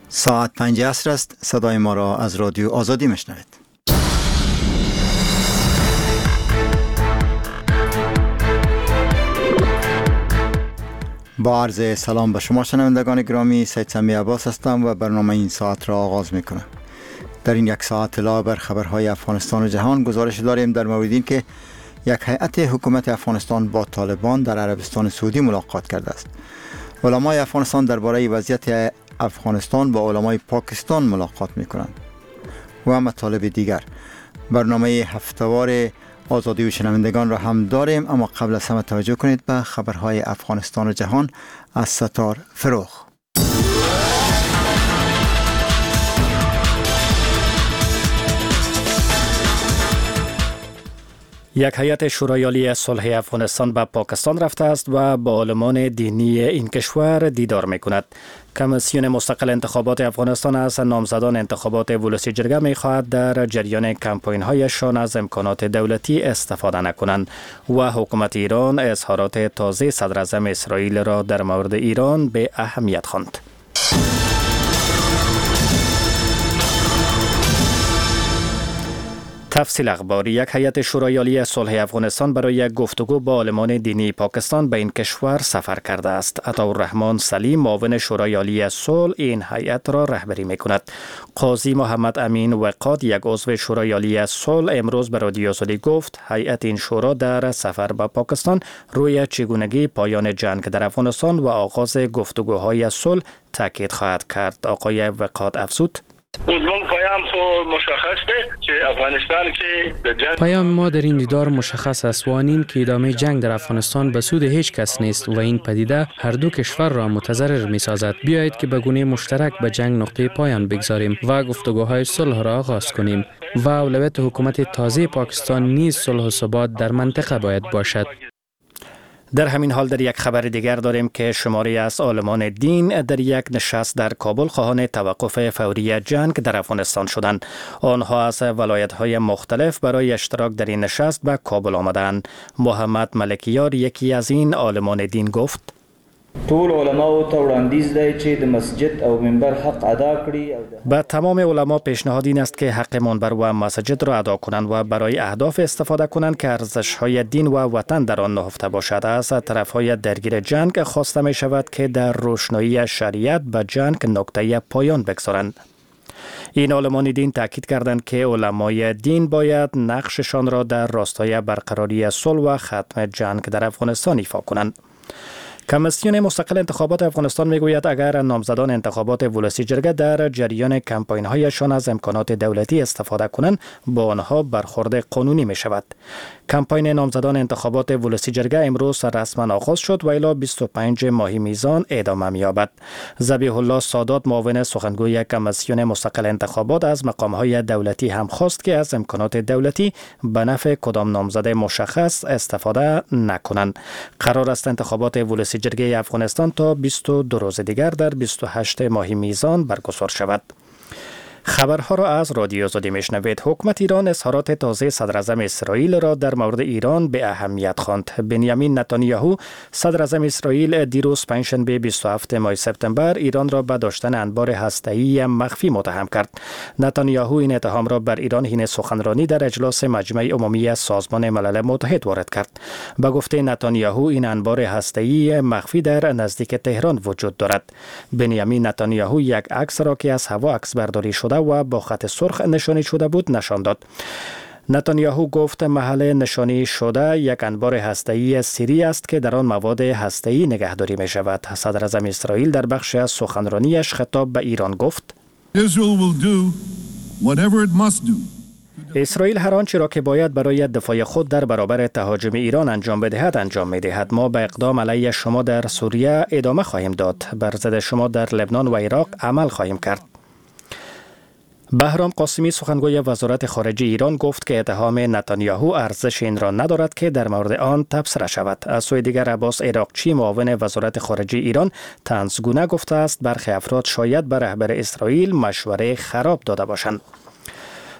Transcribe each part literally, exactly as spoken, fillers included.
ساعت پنج عصر است. صدای ما را از رادیو آزادی میشنوید. با عرض سلام به شما شنوندگان گرامی، سید سمی عباس هستم و برنامه این ساعت را آغاز میکنم. در این یک ساعت اطلاع بر خبرهای افغانستان و جهان گزارش داریم در مورد این که یک هیئت حکومت افغانستان با طالبان در عربستان سعودی ملاقات کرده است. علمای افغانستان درباره وضعیت افغانستان با علمای پاکستان ملاقات میکنند و مطالب دیگر. برنامه هفتهوار آزادی و شنوندگان را هم داریم، اما قبل از همه توجه کنید به خبرهای افغانستان و جهان از ستار فروغ. یک هیئت شورای عالی صلح افغانستان به پاکستان رفته است و با علمان دینی این کشور دیدار میکند. کمیسیون مستقل انتخابات افغانستان از نامزدان انتخابات ولسی جرگه میخواهد در جریان کمپاین هایشان از امکانات دولتی استفاده نکنند و حکومت ایران اظهارات تازه صدر اعظم اسرائیل را در مورد ایران به اهمیت خواند. تفصیل اخبار. یک هیئت شورای عالی صلح افغانستان برای گفتگو با عالمان دینی پاکستان به این کشور سفر کرده است. عطاالرحمن سلیم، معاون شورای عالی صلح، این هیئت را رهبری میکند. قاضی محمد امین وقاد، یک عضو شورای عالی صلح، امروز به رادیو آزادی گفت هیئت این شورا در سفر به پاکستان روی چگونگی پایان جنگ در افغانستان و آغاز گفتگوهای صلح تاکید خواهد کرد. آقای وقاد افزود: پیام ما در این دیدار مشخص است و آن این که ادامه جنگ در افغانستان به سود هیچ کس نیست و این پدیده هر دو کشور را متضرر می سازد. بیایید که به گونه مشترک به جنگ نقطه پایان بگذاریم و گفتگوهای صلح را آغاز کنیم و اولویت حکومت تازه پاکستان نیز صلح و ثبات در منطقه باید باشد. در همین حال در یک خبر دیگر داریم که شماری از عالمان دین در یک نشست در کابل خواهان توقف فوری جنگ در افغانستان شدند. آنها از ولایت‌های مختلف برای اشتراک در این نشست به کابل آمدند. محمد ملکیار، یکی از این عالمان دین، گفت: ټول علماو ته وړاندیز دی چې د مسجد او منبر حق ادا کړي. به تمام علما پیشنهاد این است که حق منبر و مسجد را ادا کنند و برای اهداف استفاده کنند که ارزش‌های دین و وطن در آن نهفته باشد. از طرف‌های درگیر جنگ خواسته می شود که در روشنایی شریعت به جنگ نقطه پایان بگذارند. این عالمان دین تاکید کردند که علمای دین باید نقششان را در راستای برقراری صلح و ختم جنگ در افغانستان ایفا کنند. کمیسیون مستقل انتخابات افغانستان میگوید اگر نامزدان انتخابات ولسی جرگه در جریان کمپاین هایشان از امکانات دولتی استفاده کنند، با آنها برخورد قانونی می شود. کمپاین نامزدان انتخابات ولسی جرگه امروز رسما آغاز شد و الی بیست و پنجم ماه میزان ادامه می‌یابد. ذبیح الله سادات، معاون سخنگوی کمیسیون مستقل انتخابات، از مقام‌های دولتی هم خواست که از امکانات دولتی به نفع کدام نامزد مشخص استفاده نکنند. قرار است انتخابات ولسی جرگه افغانستان تا بیست و دو روز دیگر در بیست و هشتم ماه میزان برگزار شود. خبرها را از رادیو آزادی میشنوید. حکومت ایران اظهارات تازه صدر اعظم اسرائیل را در مورد ایران به اهمیت خواند. بنیامین نتانیاهو، صدر اعظم اسرائیل، دیروز پنجشنبه بیست و هفتم ماه سپتامبر ایران را به داشتن انبار هسته‌ای مخفی متهم کرد. نتانیاهو این اتهام را بر ایران حین سخنرانی در اجلاس مجمع عمومی سازمان ملل متحد وارد کرد. به گفته نتانیاهو این انبار هسته‌ای مخفی در نزدیک تهران وجود دارد. بنیامین نتانیاهو یک عکس را که از هوا عکس برداری شده و با خط سرخ نشانی شده بود نشان داد. نتانیاهو گفت محل نشانی شده یک انبار هسته‌ای سری است که در آن مواد هسته‌ای نگهداری می شود. صدر اعظم اسرائیل در بخش از سخنرانیش خطاب به ایران گفت: اسرائیل هر آنچه را که باید برای دفاع خود در برابر تهاجم ایران انجام بدهد انجام می‌دهد. ما به اقدام علیه شما در سوریه ادامه خواهیم داد. بر ضد شما در لبنان و عراق عمل خواهیم کرد. بهرام قاسمی، سخنگوی وزارت خارجه ایران، گفت که اتهام نتانیاهو ارزش این را ندارد که در مورد آن تبصره شود. از سوی دیگر عباس عراقچی، معاون وزارت خارجه ایران، طنزگونه گفته است برخی افراد شاید به رهبر اسرائیل مشوره خراب داده باشند.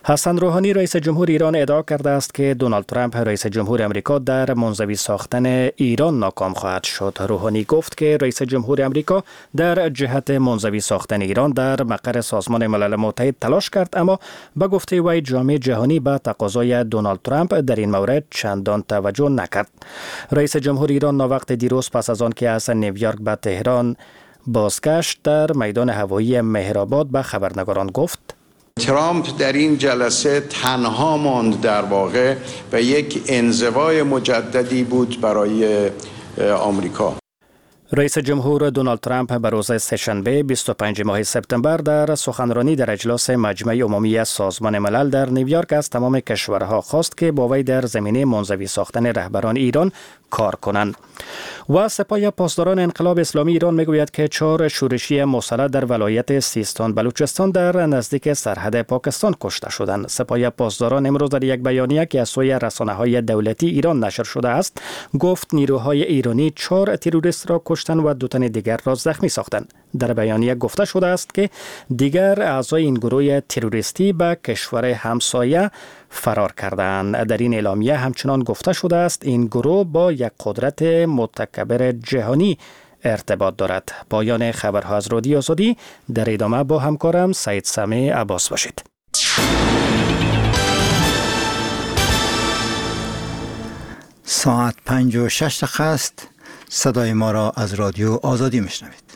حسن روحانی رئیس جمهور ایران ادعا کرده است که دونالد ترامپ رئیس جمهور امریکا در منزوی ساختن ایران ناکام خواهد شد. روحانی گفت که رئیس جمهور امریکا در جهت منزوی ساختن ایران در مقر سازمان ملل متحد تلاش کرد، اما به گفته وی جامعه جهانی به تقاضای دونالد ترامپ در این مورد چندان توجه نکرد. رئیس جمهور ایران ناوقت دیروز پس از آن که از نیویورک به تهران بازگشت در میدان هوایی مهرآباد به خبرنگاران گفت: ترامپ در این جلسه تنها ماند در واقع و یک انزوای مجددی بود برای آمریکا. رئیس جمهور دونالد ترامپ به روز سه‌شنبه بیست و پنجم ماه سپتامبر در سخنرانی در اجلاس مجمع عمومی سازمان ملل در نیویورک از تمام کشورها خواست که با وی در زمینه منزوی ساختن رهبران ایران کار کنند. و سپاه پاسداران انقلاب اسلامی ایران میگوید که چهار شورشی مسلح در ولایت سیستان بلوچستان در نزدیک سرحد پاکستان کشته شدند. سپاه پاسداران امروز در یک بیانیه که از سوی رسانه‌های دولتی ایران نشر شده است گفت نیروهای ایرانی چهار تروریست را کشتند و دو تن دیگر را زخمی ساختند. در بیانیه گفته شده است که دیگر اعضای این گروه تروریستی به کشور همسایه فرار کردند. در این اعلامیه همچنان گفته شده است این گروه با یک قدرت متکبر جهانی ارتباط دارد. پایان خبرها از رادیو آزادی. در ادامه با همکارم سعید سمی عباس باشید. ساعت پنج و شش دقیقه است. صدای ما را از رادیو آزادی میشنوید.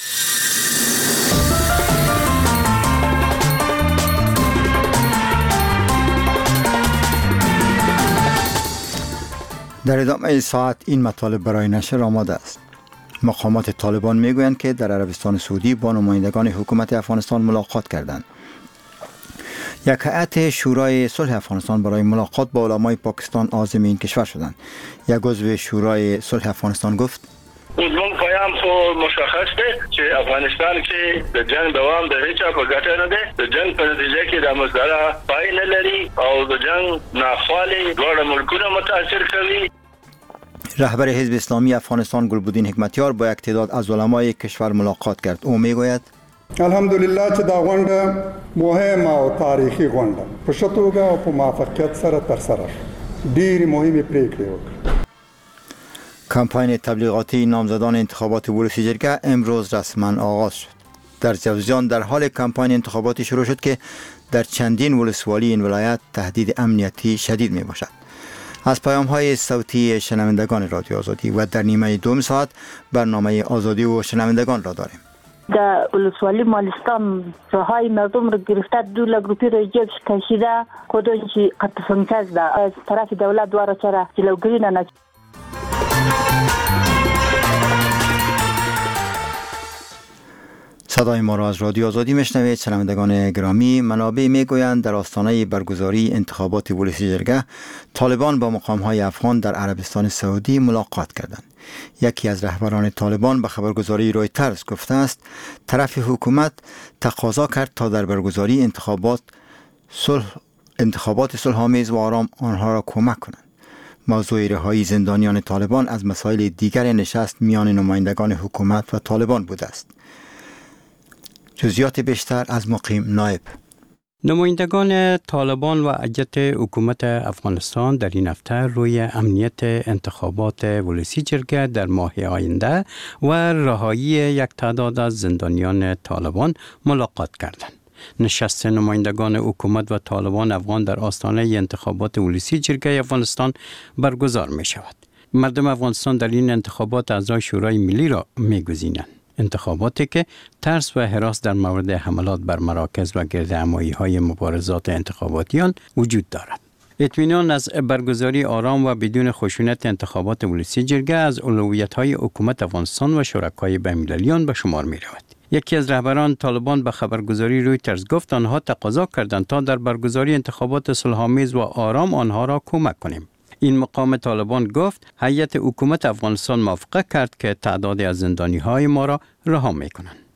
در ادامه ساعت این مطالب برای نشر آماده است. مقامات طالبان میگویند که در عربستان سعودی با نمایندگان حکومت افغانستان ملاقات کردند. یک هیئت شورای صلح افغانستان برای ملاقات با علمای پاکستان عازم این کشور شدند. یک عضو شورای صلح افغانستان گفت: زمون پیام خو مشخص ده چې افغانستان کې د جنگ دوام د هیڅ په ګټه نه ده. د جنگ په نتیجه کې د مسله پای نه لري او د جنگ ناخوالي ډېر ملکونه متاثر کوي. رهبر حزب اسلامی افغانستان گلبدین حکمتیار با یک تعداد از علمای کشور ملاقات کرد. او میگوید: الحمدلله چې دا غونډه مهمه او تاریخي غونډه په ښه توګه او په موافقت سره ترسره شوه. ډېرې مهمې پریکړې وکړې. کمپاین تبلیغاتی نامزدان انتخابات ولسی جرگه امروز رسما آغاز شد. در جوزجان در حال کمپاین انتخاباتی شروع شد که در چندین ولسوالی این ولایت تهدید امنیتی شدید می باشد. از پیام های صوتی شنوندگان رادیو آزادی و در نیمه دوم ساعت برنامه آزادی و شنوندگان را داریم. در ولسوالی مالستان جاهای مردم را گرفته دو لگروپی را جبش کشیده کدومچی قطع فنکز ده از طرف دولت دواره چرا جلوگیری ننه. صدای ما را از رادیو آزادی میشنوید. شنوندگان گرامی، منابع میگویند در آستانه برگزاری انتخابات ولسی جرگه طالبان با مقام‌های افغان در عربستان سعودی ملاقات کردند. یکی از رهبران طالبان به خبرگزاری رویترز گفته است طرف حکومت تقاضا کرد تا در برگزاری انتخابات صلح انتخابات صلح‌آمیز و آرام آنها را کمک کنند. موضوع رهایی زندانیان طالبان از مسائل دیگر نشست میان نمایندگان حکومت و طالبان بوده است. جزئیات بیشتر از مقیم نایب. نمایندگان طالبان و هیئت حکومت افغانستان در این هفته روی امنیت انتخابات ولسی جرگه در ماه آینده و رهایی یک تعداد از زندانیان طالبان ملاقات کردند. نشست نمایندگان حکومت و طالبان افغان در آستانه انتخابات ولسی جرگه افغانستان برگزار می شود. مردم افغانستان در این انتخابات اعضای شورای ملی را می گزینند. انتخاباتی که ترس و هراس در مورد حملات بر مراکز و گردهمایی‌های مبارزات انتخاباتیان وجود دارد. اطمینان از برگزاری آرام و بدون خشونت انتخابات ولسی جرگه از اولویت‌های حکومت افغانستان و شرکای بین‌المللیان به شمار می‌رود. یکی از رهبران طالبان به خبرگزاری رویترز گفت آنها تقاضا کردند تا در برگزاری انتخابات صلح‌آمیز و آرام آنها را کمک کنیم. این مقام طالبان گفت هیئت حکومت افغانستان موافقه کرد که تعدادی از زندانی‌های ما را رها می‌کنند.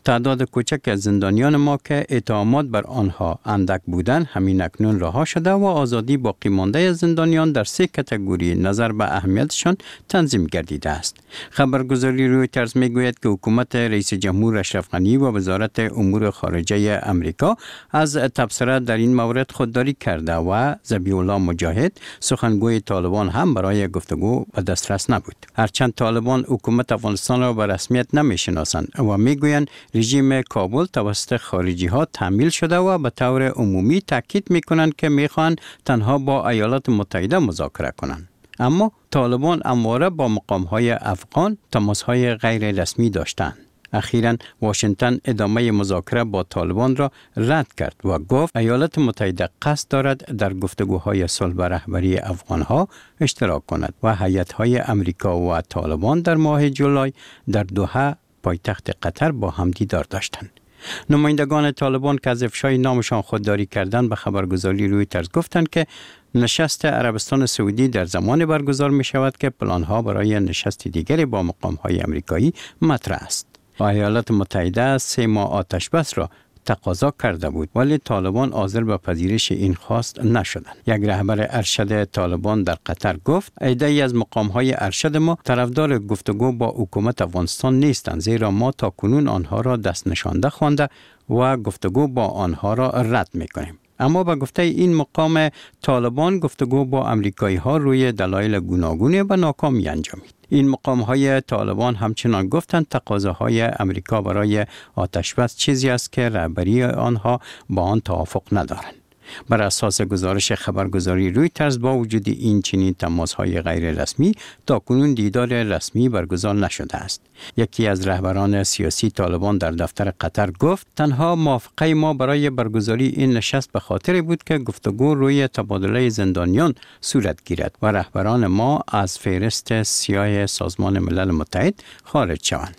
تعداد کوچک از زندانیان ما که اتهامات بر آنها اندک بودند همین اکنون رها شده و آزادی باقی مانده از زندانیان در سه کاتگوری نظر به اهمیتشان تنظیم گردیده است. خبرگزاری رویترز میگوید که حکومت رئیس جمهور اشرف غنی و وزارت امور خارجه امریکا از تبصره در این مورد خودداری کرده و ذبیح الله مجاهد سخنگوی طالبان هم برای گفتگو به دسترس نبود. هرچند طالبان حکومت افغانستان را به رسمیت نمیشناسند و میگویند رژیم کابل توسط خارجی ها تحمیل شده و به طور عمومی تاکید میکنند که میخوان تنها با ایالات متحده مذاکره کنند. اما طالبان همواره با مقام های افغان تماس های غیر رسمی داشتند. اخیراً واشنگتن ادامه مذاکره با طالبان را رد کرد و گفت ایالات متحده قصد دارد در گفتگوهای صلح به رهبری افغانها اشتراک کند و هیئت‌های امریکا و طالبان در ماه جولای در دوحه پایتخت قطر با هم دیدار داشتند. نمایندگان طالبان که از افشای نامشان خودداری کردند به خبرگزاری رویترز گفتند که نشست عربستان سعودی در زمان برگزار می شود که پلانها برای نشست دیگری با مقام‌های امریکایی مطرح است. ایالات متحده سه ماه آتش بس را تقاضا کرده بود ولی طالبان حاضر به پذیرش این خواست نشدند. یک رهبر ارشد طالبان در قطر گفت عده‌ای از مقام‌های ارشد ما طرفدار گفتگو با حکومت افغانستان نیستند، زیرا ما تاکنون آنها را دست نشانده خوانده و گفتگو با آنها را رد می‌کنیم. اما به گفته این مقام طالبان گفتگو با امریکایی ها روی دلایل گوناگونی و ناکامی انجامید. این مقام های طالبان همچنان گفتند تقاضاهای امریکا برای آتشبس چیزی است که رهبری آنها با آن توافق ندارند. بر اساس گزارش خبرگزاری رویترز با وجود این چنین تماس‌های غیر رسمی تاکنون دیدار رسمی برگزار نشده است. یکی از رهبران سیاسی طالبان در دفتر قطر گفت تنها موافقه ما برای برگزاری این نشست به خاطر بود که گفتگو روی تبادله زندانیان صورت گیرد و رهبران ما از فهرست سیاه سازمان ملل متحد خارج شوند.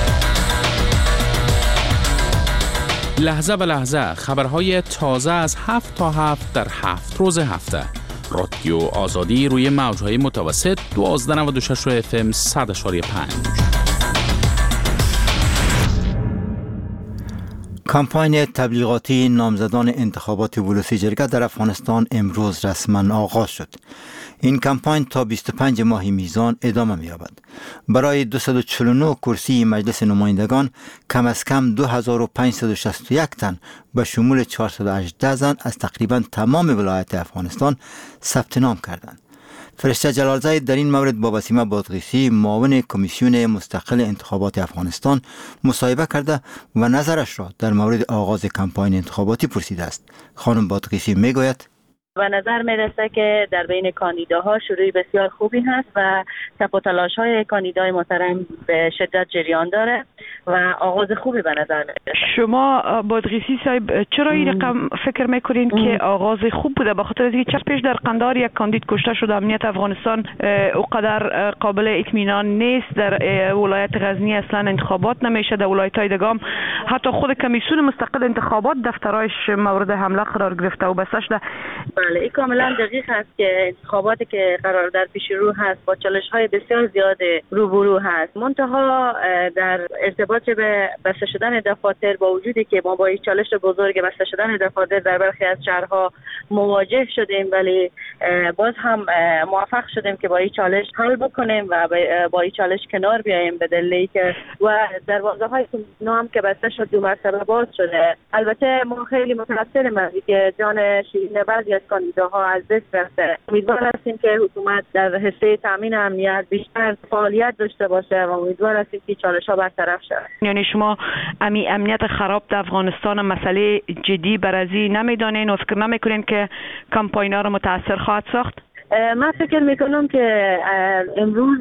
لحظه به لحظه خبرهای تازه از هفت تا هفت در هفت روز هفته. رادیو آزادی روی موجهای متوسط دوازده نود و شش اف ام صد و پنج. کمپاین تبلیغاتی نامزدان انتخابات ولوسی جرگه در افغانستان امروز رسما آغاز شد. این کمپاین تا بیست و پنج ماه میزان ادامه می‌یابد. برای دویست و چهل و نه کرسی مجلس نمایندگان کم از کم دو هزار و پانصد و شصت و یک تن به شمول چهارصد و هجده زن از تقریبا تمام ولایات افغانستان ثبت نام کردند. فرشته جلالزاده در این مورد با بسیمه بادغیسی معاون کمیسیون مستقل انتخابات افغانستان مصاحبه کرده و نظرش را در مورد آغاز کمپاین انتخاباتی پرسیده است. خانم بادغیسی میگوید و نظر میرسه که در بین کاندیداها شروع بسیار خوبی هست و تپ و تلاش های کاندیدای محترم به شدت جریان داره و آغاز خوبی به نظر میرسه. شما بادغیسی صاحب چرا این رقم فکر میکنین که آغاز خوب بوده؟ به خاطر اینکه چند پیش در قندهار یک کاندید کشته شده، امنیت افغانستان اوقدر قابل اطمینان نیست، در ولایت غزنی اصلا انتخابات نمیشه، در ولایت های دیگه حتی خود کمیسیون مستقل انتخابات دفترایش مورد حمله قرار گرفته و بسته شده. بله این کاملا دقیق هست که انتخاباتی که قرار در پیش رو هست با چالش های بسیار زیاد روبرو هست. منتها در ارتباط به بسته شدن دفاتر با وجودی که ما با این چالش بزرگ بسته شدن دفاتر در برخی از شهرها مواجه شدیم، ولی باز هم موفق شدیم که با این چالش حل بکنیم و با این چالش کنار بیاییم به دلیلی که و دروازه های هم که بسته شد دو مرتبه باز شده. البته ما خیلی متأثریم از اینکه جان شیرین بعضی از کاندیداها از دست رفته. امیدوار هستیم که حکومت در حصه تامین امنیت بیشتر فعالیت داشته باشه و امیدوار هستیم که چالش‌ها برطرف شود. یعنی شما امی امنیت خراب در افغانستان مسئله جدی برازی نمیدانین و فکر نمیکنین که کمپاین‌ها را متاثر خواهد ساخت؟ من فکر میکنم که امروز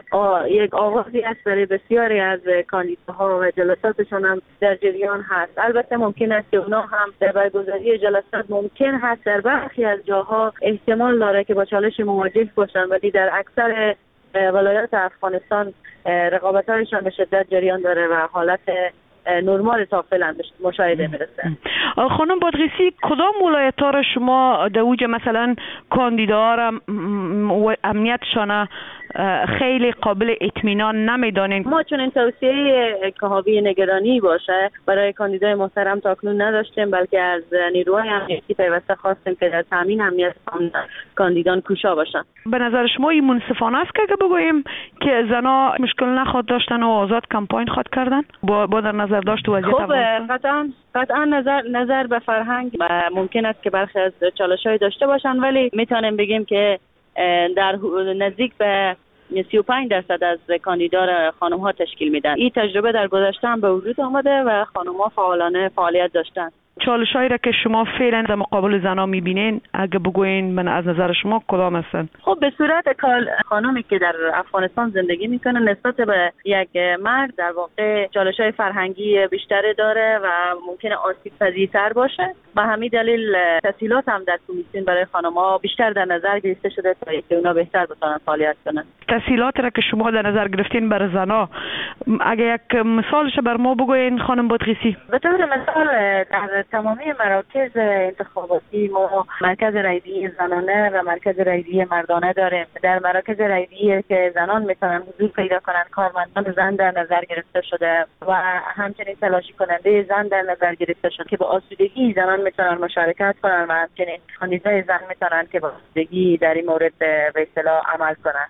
یک آغازی است برای بسیاری از کاندیداها و جلساتشون هم در جریان هست. البته ممکن است که اونا هم در برگزاری جلسات ممکن هست در برخی از جاها احتمال داره که با چالش مواجه باشن، ولی در اکثر ولایات افغانستان رقابت‌هایشان به شدت جریان داره و حالت نرمال تا فعلا مشاهده میرسه. خانم بادغیسی کدام ولایت‌ها را شما در اوج مثلا کاندیداها را امنیتشان خیلی قابل اطمینان نمیدانین؟ ما چون این توصیه که حاوی نگرانی باشه برای کاندیدای محترم تاکنون نداشتیم، بلکه از نیروهای امنیتی پیوسته خواستیم که در تامین امنیت کاندیدان کوشا باشن. به نظر شما این منصفانه است که بگوییم که زنا مشکل نخواد داشتن و آزاد کمپاین خواد کردن با, با در نظر داشت وضعیت افغانستان؟ قطعا قطعا نظر نظر به فرهنگ ممکن است که برخی از چالش‌های داشته باشن، ولی میتونیم بگیم که در نزدیک به سی و پنج درصد از کاندیدا خانم ها تشکیل میدن. این تجربه در گذشته هم به وجود آمده و خانم ها فعالانه فعالیت داشتن. چالش‌هایی را که شما فعلا در مقابل زنان می‌بینین اگه بگوین من از نظر شما کدام هستن؟ خب به صورت خانمی که در افغانستان زندگی میکنه نسبت به یک مرد در واقع چالش‌های فرهنگی بیشتری داره و ممکنه آسیب‌پذیرتر باشه. به همین دلیل تسهیلات هم در کمیسیون برای خانم‌ها بیشتر در نظر گرفته شده تا اینکه اونا بهتر بتونن فعالیت کنن. تسهیلات را که شما در نظر گرفتین برای زنا اگه یک مثالش بر ما بگوین خانم بادغیسی. به طور مثال در تمامی مراکز انتخاباتی ما مرکز رایدهی زنانه و مرکز رایدهی مردانه داریم. در مراکز رایدهی که زنان میتونن حضور پیدا کنن کارمندان زن در نظر گرفته شده و همچنین تلاشی کننده زن در نظر گرفته شده که با آسودگی زنان میتونن مشارکت کنن و همچنین کاندیدای زن میتونن که با آسودگی در این مورد به اصطلاح عمل کنن.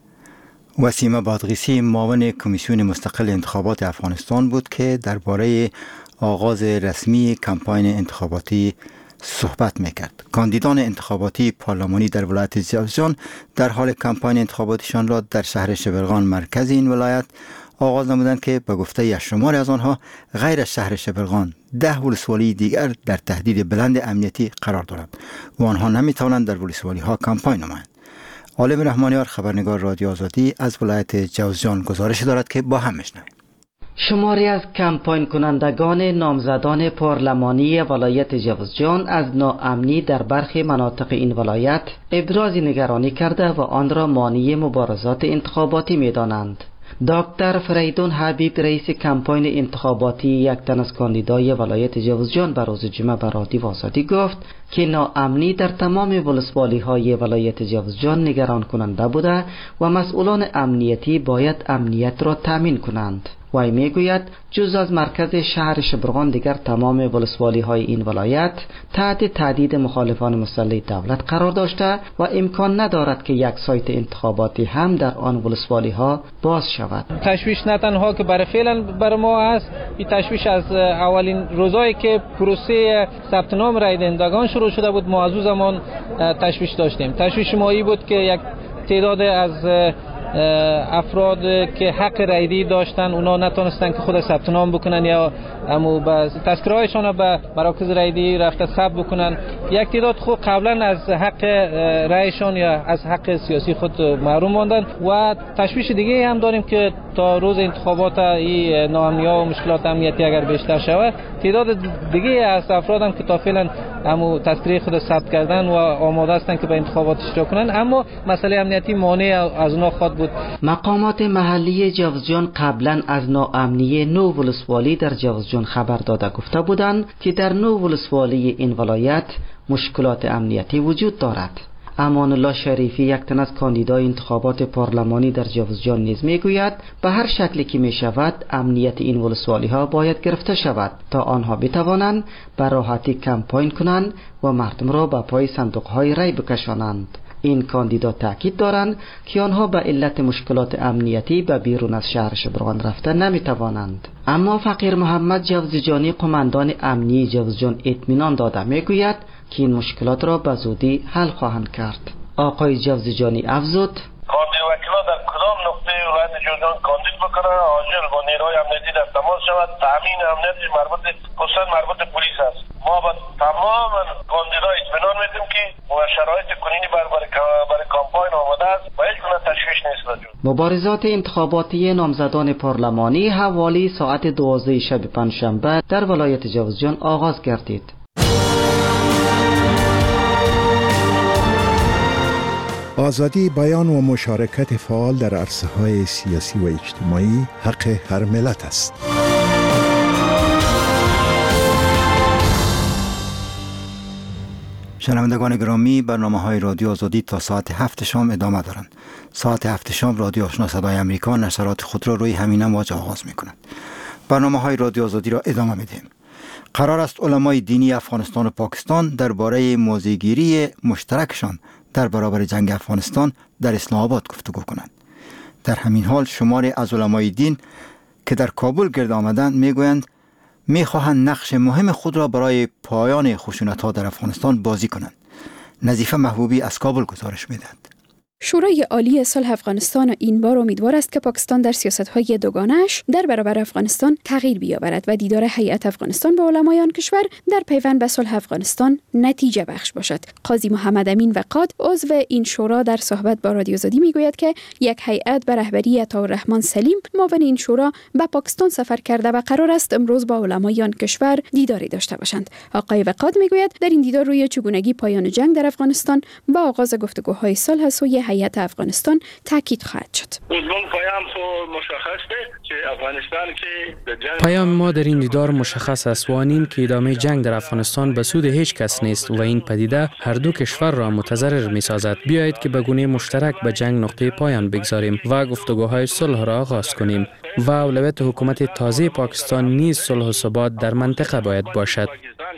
وسیمه بادغیسی معاون کمیسیون مستقل انتخابات افغانستان بود که درباره آغاز رسمی کمپاین انتخاباتی صحبت میکرد. کاندیدان انتخاباتی پارلمانی در ولایت جوزجان در حال کمپاین انتخاباتیشان را در شهر شبرغان مرکز این ولایت آغاز نمودند که به گفته یک شمار از آنها غیر از شهر شبرغان ده ولسوالی دیگر در تهدید بلند امنیتی قرار دارند و آنها نمیتوانند در ولسوالی ها کمپاین نمایند. عالم رحمانیار خبرنگار رادیو آزادی از ولایت جوزجان گزارش دارد که با هم میشنویم. شماری از کمپاین کنندگان نامزدان پارلمانی ولایت جوزجان از ناامنی در برخی مناطق این ولایت ابراز نگرانی کرده و آن را مانع مبارزات انتخاباتی می‌دانند. دکتر فریدون حبیب رئیس کمپاین انتخاباتی یک تن از کاندیدای ولایت جوزجان بر روز جمعه به رادیو آزادی گفت که ناامنی در تمام ولسوالی های ولایت جوزجان نگران کننده بوده و مسئولان امنیتی باید امنیت را تامین کنند. وی میگوید جز از مرکز شهر شبرغان دیگر تمام ولسوالی های این ولایت تحت تهدید مخالفان مسلح دولت قرار داشته و امکان ندارد که یک سایت انتخاباتی هم در آن ولسوالی ها باز شود. تشویش نه تنها که برای فعلا بر ما است، این تشویش از اولین روزایی که پروسه ثبت نام رای دهندگان شروع شده بود ما از اون زمان تشویش داشتیم. تشویش ما این بود که یک تعداد از افراد که حق رایدهی داشتن اونا نتونستن که خود ثبت نام بکنن یا امو با تذکره‌هایشون به مراکز رایدهی رفته ثبت بکنن. یک تعداد خود قبلا از حق رایشون یا از حق سیاسی خود محروم ماندن و تشویش دیگه هم داریم که تا روز انتخابات این ناامنی‌ها و مشکلات امنیتی اگر بیشتر شود تعداد دیگه از افراد هم که تا فعلا امو تذکره خود ثبت کردن و آماده هستن که به انتخابات اشتراک کنن اما مسئله امنیتی مانع از اونها خود بود. مقامات محلی جوزجان قبلا از ناامنی نو ولسوالی در جوزجان خبر داده گفته بودند که در نو ولسوالی این ولایت مشکلات امنیتی وجود دارد. امان الله شریفی یک تن از کاندیدای انتخابات پارلمانی در جوزجان نیز میگوید به هر شکلی که می شود امنیت این ولسوالی ها باید گرفته شود تا آنها بتوانند به راحتی کمپاین کنند و مردم را به پای صندوق های رای بکشانند. این کاندیدا تاکید دارند که آنها به علت مشکلات امنیتی به بیرون از شهر شبرغان رفته نمی توانند. اما فقیر محمد جوزجانی قماندان امنی جوزجان اطمینان داده میگوید که این مشکلات را به زودی حل خواهند کرد. آقای جوزجانی افزود کاندید وکیلا در کدام نقطه ولایت جوزجان کاندید بکنن عاجل با نیروهای امنیتی در تماس شود. تامین امنیت مربوط خصوصا مربوط پلیس است. ما با تمام کاندیدا اطمینان میدیم که و شرایط کنونی برای برای کمپاین آماده است و هیچ گونه تشویش نیست. مبارزات انتخاباتی نامزدان پارلمانی حوالی ساعت دوازده شب پنجشنبه در ولایت جوزجان آغاز گردید. آزادی بیان و مشارکت فعال در عرصه‌های سیاسی و اجتماعی حق هر ملت است. شنوندگان گرامی، برنامه های رادیو آزادی تا ساعت هفت شام ادامه دارند. ساعت هفت شام رادیو آشنا صدای امریکا نشرات خود را روی همین امواج آغاز می کند. برنامه های رادیو آزادی را ادامه می دهیم. قرار است علمای دینی افغانستان و پاکستان درباره موضع‌گیری مشترکشان در برابر جنگ افغانستان در اسلام آباد گفتگو کنند. در همین حال شماری از علمای دین که در کابل گرد آمدند میگویند میخواهند نقش مهم خود را برای پایان خشونت‌ها در افغانستان بازی کنند. نظیفه محبوبی از کابل گزارش میدهد. شورای عالی صلح افغانستان این بار امیدوار است که پاکستان در سیاست‌های دوگانه‌اش در برابر افغانستان تغییر بیاورد و دیدار هیئت افغانستان با علمای آن کشور در پیوند به صلح افغانستان نتیجه بخش باشد. قاضی محمد امین وقاد عضو این شورا در صحبت با رادیو آزادی میگوید که یک هیئت به رهبری عطاالرحمن سلیم معاون این شورا به پاکستان سفر کرده و قرار است امروز با علمای آن کشور دیداری داشته باشند. آقای وقاد میگوید در این دیدار روی چگونگی پایان جنگ در افغانستان و آغاز گفتگوهای صلح سوی هیئت افغانستان تاکید خواهد شد. پیام ما در این دیدار مشخص است و آن این که ادامه جنگ در افغانستان به سود هیچ کس نیست و این پدیده هر دو کشور را متضرر می سازد. بیایید که به گونه مشترک به جنگ نقطه پایان بگذاریم و گفتگوهای صلح را آغاز کنیم و اولویت حکومت تازه پاکستان نیز صلح و ثبات در منطقه باید باشد.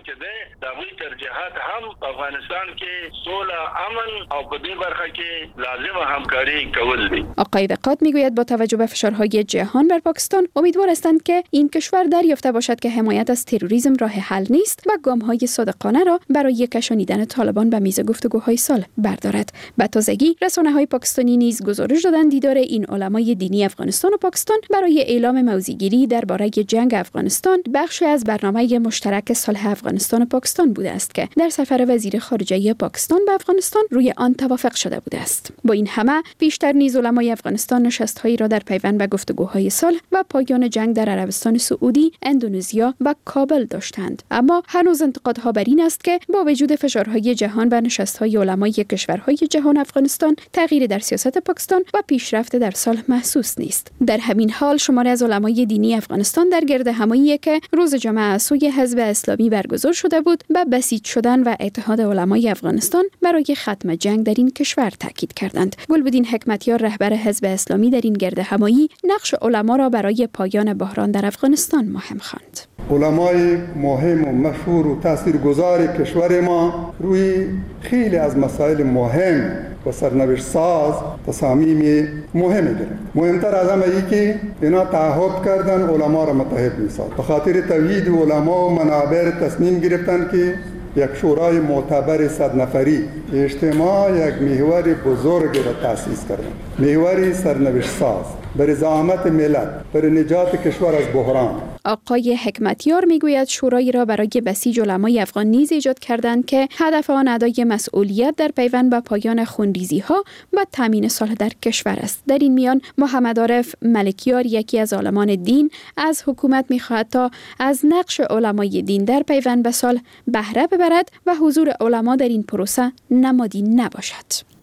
هم افغانستان کې صلح امن او په دې برخه کې لازم همکاری کول دي. آقای وقاد میگوید با توجه به فشارهای جهان بر پاکستان امیدوار هستند که این کشور دریافته باشد که حمایت از تروریسم راه حل نیست و گام‌های صادقانه را برای کشانیدن طالبان به میز گفتگوهای صلح بردارد. به تازگی رسانه‌های پاکستانی نیز گزارش دادند دیدار این علمای دینی افغانستان و پاکستان برای اعلام موضع‌گیری درباره جنگ افغانستان بخشی از برنامه مشترک صلح افغانستان و پاکستان بوده است که در سفر وزیر خارجه پاکستان به افغانستان روی آن توافق شده بوده است. با این همه پیشتر نیز علمای افغانستان نشست‌هایی را در پیوند به گفتگوهای صلح و پایان جنگ در عربستان سعودی، اندونزیا و کابل داشتند. اما هنوز انتقادها بر این است که با وجود فشارهای جهان و نشست‌های علمای کشورهای جهان افغانستان تغییر در سیاست پاکستان و پیشرفت در صلح محسوس نیست. در همین حال شماری از علمای دینی افغانستان در گرد همایی که روز جمعه سوی حزب اسلامی برگزار شده بود به بسیج شدن و اتحاد علمای افغانستان برای ختم جنگ در این کشور تاکید کردند. گلبدین حکمتیار رهبر حزب اسلامی در این گرد همایی نقش علما را برای پایان بحران در افغانستان مهم خواند. علمای مهم و مشهور و تاثیرگذار کشور ما روی خیلی از مسائل مهم و سرنوشت ساز تصامیم مهمی گرفت. مهمتر از همه ای که اینا تعهد کردن علما را متحد می‌سازند. به خاطر توحید علما و منابر تصمیم گرفتن که یک شورای معتبر صد نفری اجتماع یک محور بزرگ را تأسیس کردند. محوری سرنوشت ساز برای زعامت ملت، برای نجات کشور از بحران. آقای حکمتیار میگوید شورایی را برای بسیج علمای افغان نیز ایجاد کردند که هدف آن ادای مسئولیت در پیوند به پایان خونریزی ها و تامین صلح در کشور است. در این میان محمد عارف ملکیار یکی از عالمان دین از حکومت میخواهد تا از نقش علمای دین در پیوند به صلح بهره ببرد و حضور علما در این پروسه نمادی نباشد.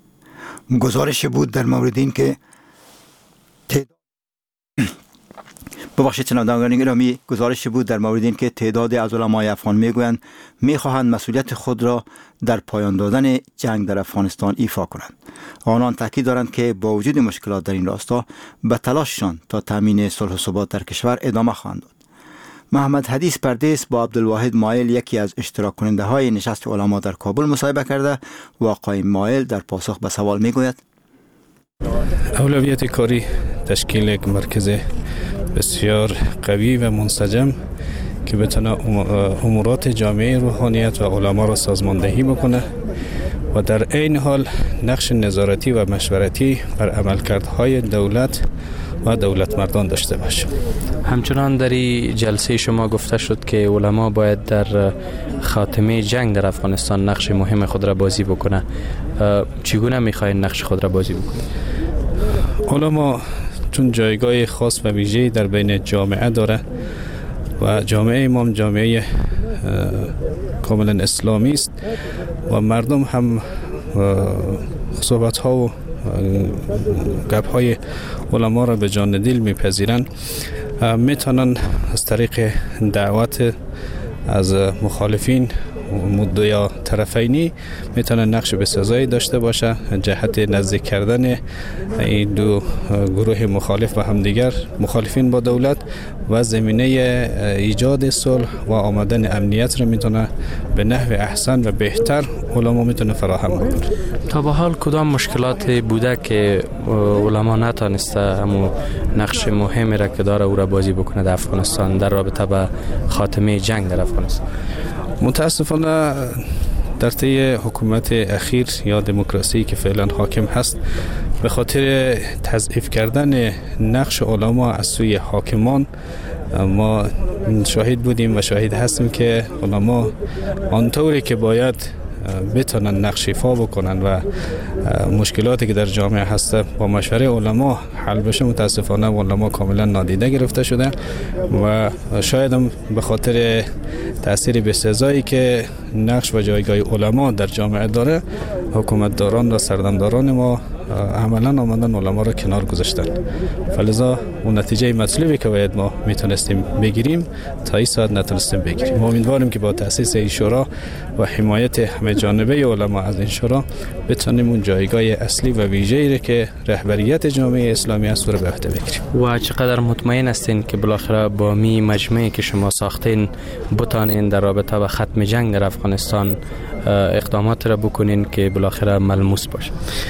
گزارش بود در مورد این که ببخشید شنوندگان گرامی، گزارش بود در مورد این که تعدادی از علمای افغان میگویند میخواهند مسئولیت خود را در پایان دادن جنگ در افغانستان ایفا کنند. آنان تاکید دارند که با وجود مشکلات در این راستا به تلاششان تا تامین صلح و ثبات در کشور ادامه خواهند داد. محمد حدیث پردیس با عبدالواحد مایل یکی از اشتراک کننده های نشست علما در کابل مصاحبه کرده و آقای مایل در پاسخ به سوال میگوید اولویت کاری تشکیل یک مرکز بسیار قوی و منسجم که بتونه امورات جامعه روحانیت و علما را سازماندهی بکنه و در عین حال نقش نظارتی و مشورتی بر عملکردهای دولت و دولت مردان داشته باشه. همچنان در این جلسه شما گفته شد که علما باید در خاتمه جنگ در افغانستان نقش مهم خود را بازی بکنه. چگونه میخواین نقش خود را بازی بکنه؟ علما چون جایگاه خاص و ویژه‌ای در بین جامعه داره و جامعه امام جامعه کاملا اسلامی است و مردم هم صحبت ها و گپ های علما را به جان دل میپذیرن، میتونن از طریق دعوت از مخالفین مدعی طرفینی میتونه نقش بسزایی داشته باشه جهت نزدیک کردن این دو گروه مخالف به همدیگر، مخالفین با دولت، و زمینه ایجاد صلح و آمدن امنیت رو میتونه به نحو احسن و بهتر علما میتونه فراهم بکنه. تا به حال کدام مشکلات بوده که علما نتونسته همون نقش مهمی را که داره او را بازی بکنه در افغانستان در رابطه با خاتمه جنگ در افغانستان؟ متاسفانه در طی حکومت اخیر یا دموکراسی که فعلا حاکم هست به خاطر تضعیف کردن نقش علما از سوی حاکمان ما شاهد بودیم و شاهد هستیم که علما آنطوری که باید بتونن نقش ایفا بکنن و مشکلاتی که در جامعه هست با مشوره علما حل بشه، متاسفانه علما کاملا نادیده گرفته شده و شاید هم به خاطر تأثیر بسزایی که نقش و جایگاه علما در جامعه داره، حکومتداران و سردمداران ما عملا آمدن علما را کنار گذاشتن. فلذا اون نتیجه مطلوبی که باید ما میتونستیم بگیریم تا این ساعت نتونستیم بگیریم. ما امیدواریم که با تأسیس این شورا و حمایت همه جانبه علما از این شورا بتونیم اون جایگاه اصلی و ویژه‌ای را که رهبریت جامعه اسلامی است رو به عهده بگیریم. و چقدر مطمئن هستین که بالاخره با می مجمعی که شما ساختین بتانین در رابطه با ختم جنگ در افغانستان اقدامات را بکنین که بالاخره ملموس باشه؟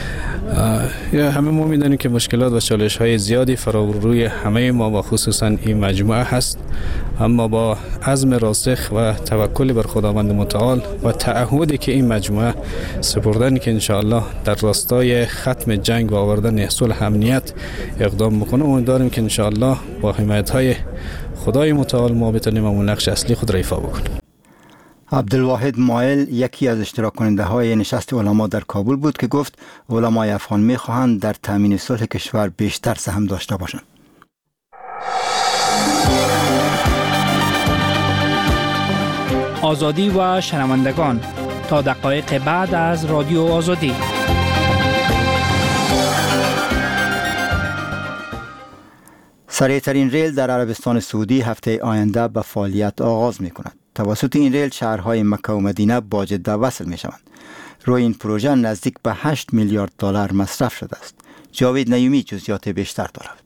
یا همه ما میدونیم که مشکلات و چالش های زیادی فراروی همه ما و خصوصا این مجموعه هست، اما با عزم راسخ و توکل بر خداوند متعال و تعهدی که این مجموعه سپردن که انشاءالله در راستای ختم جنگ و آوردن صلح امنیت اقدام بکنه، امیدواریم که انشاءالله با حمایت های خدای متعال ما بتونیم اون نقش اصلی خود را ایفا بکنیم. عبدالواحد مایل یکی از اشتراک کننده های نشست علما در کابل بود که گفت علمای افغان می خواهند در تامین صلح کشور بیشتر سهم داشته باشند. آزادی و شنوندگان، تا دقایق بعد از رادیو آزادی. سریعترین ریل در عربستان سعودی هفته آینده به فعالیت آغاز می کند. توسط این ریل شهرهای مکه و مدینه با جده وصل می شوند. روی این پروژه نزدیک به هشت میلیارد دلار مصرف شده است. جاوید نیومی جزئیات بیشتر دارد.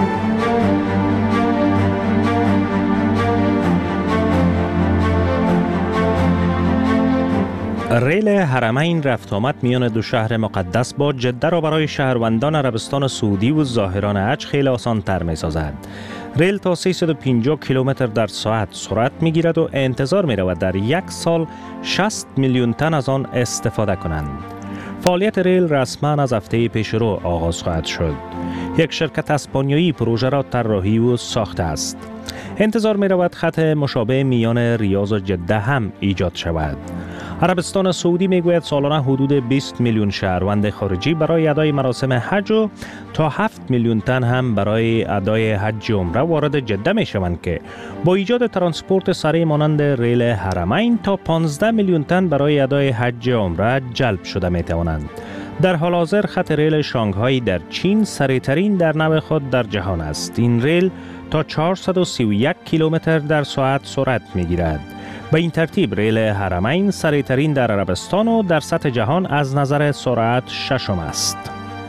ریل حرمین رفت آمد میان دو شهر مقدس با جده را برای شهروندان عربستان سعودی و زائران حج خیلی آسان تر می سازد. ریل تا سیصد و پنجاه کیلومتر در ساعت سرعت می گیرد و انتظار می رود در یک سال شصت میلیون تن از آن استفاده کنند. فعالیت ریل رسما از هفته پیشرو آغاز خواهد شد. یک شرکت اسپانیایی پروژه را طراحی و ساخته است. انتظار می رود خط مشابه میان ریاض و جده هم ایجاد شود. عربستان سعودی میگوید سالانه حدود بیست میلیون شهروند خارجی برای ادای مراسم حج و تا هفت میلیون تن هم برای ادای حج عمره وارد جده می شوند که با ایجاد ترانسپورت سریع مانند ریل حرمین تا پانزده میلیون تن برای ادای حج عمره جلب شده می توانند. در حال حاضر خط ریل شانگهای در چین سریعترین در نوع خود در جهان است. این ریل تا چهارصد و سی و یک کیلومتر در ساعت سرعت می گیرد. به این ترتیب ریل حرمین سریعترین در عربستان و در سطح جهان از نظر سرعت ششم است.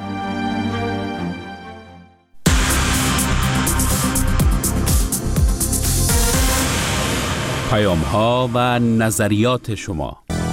پیام ها و نظریات شما.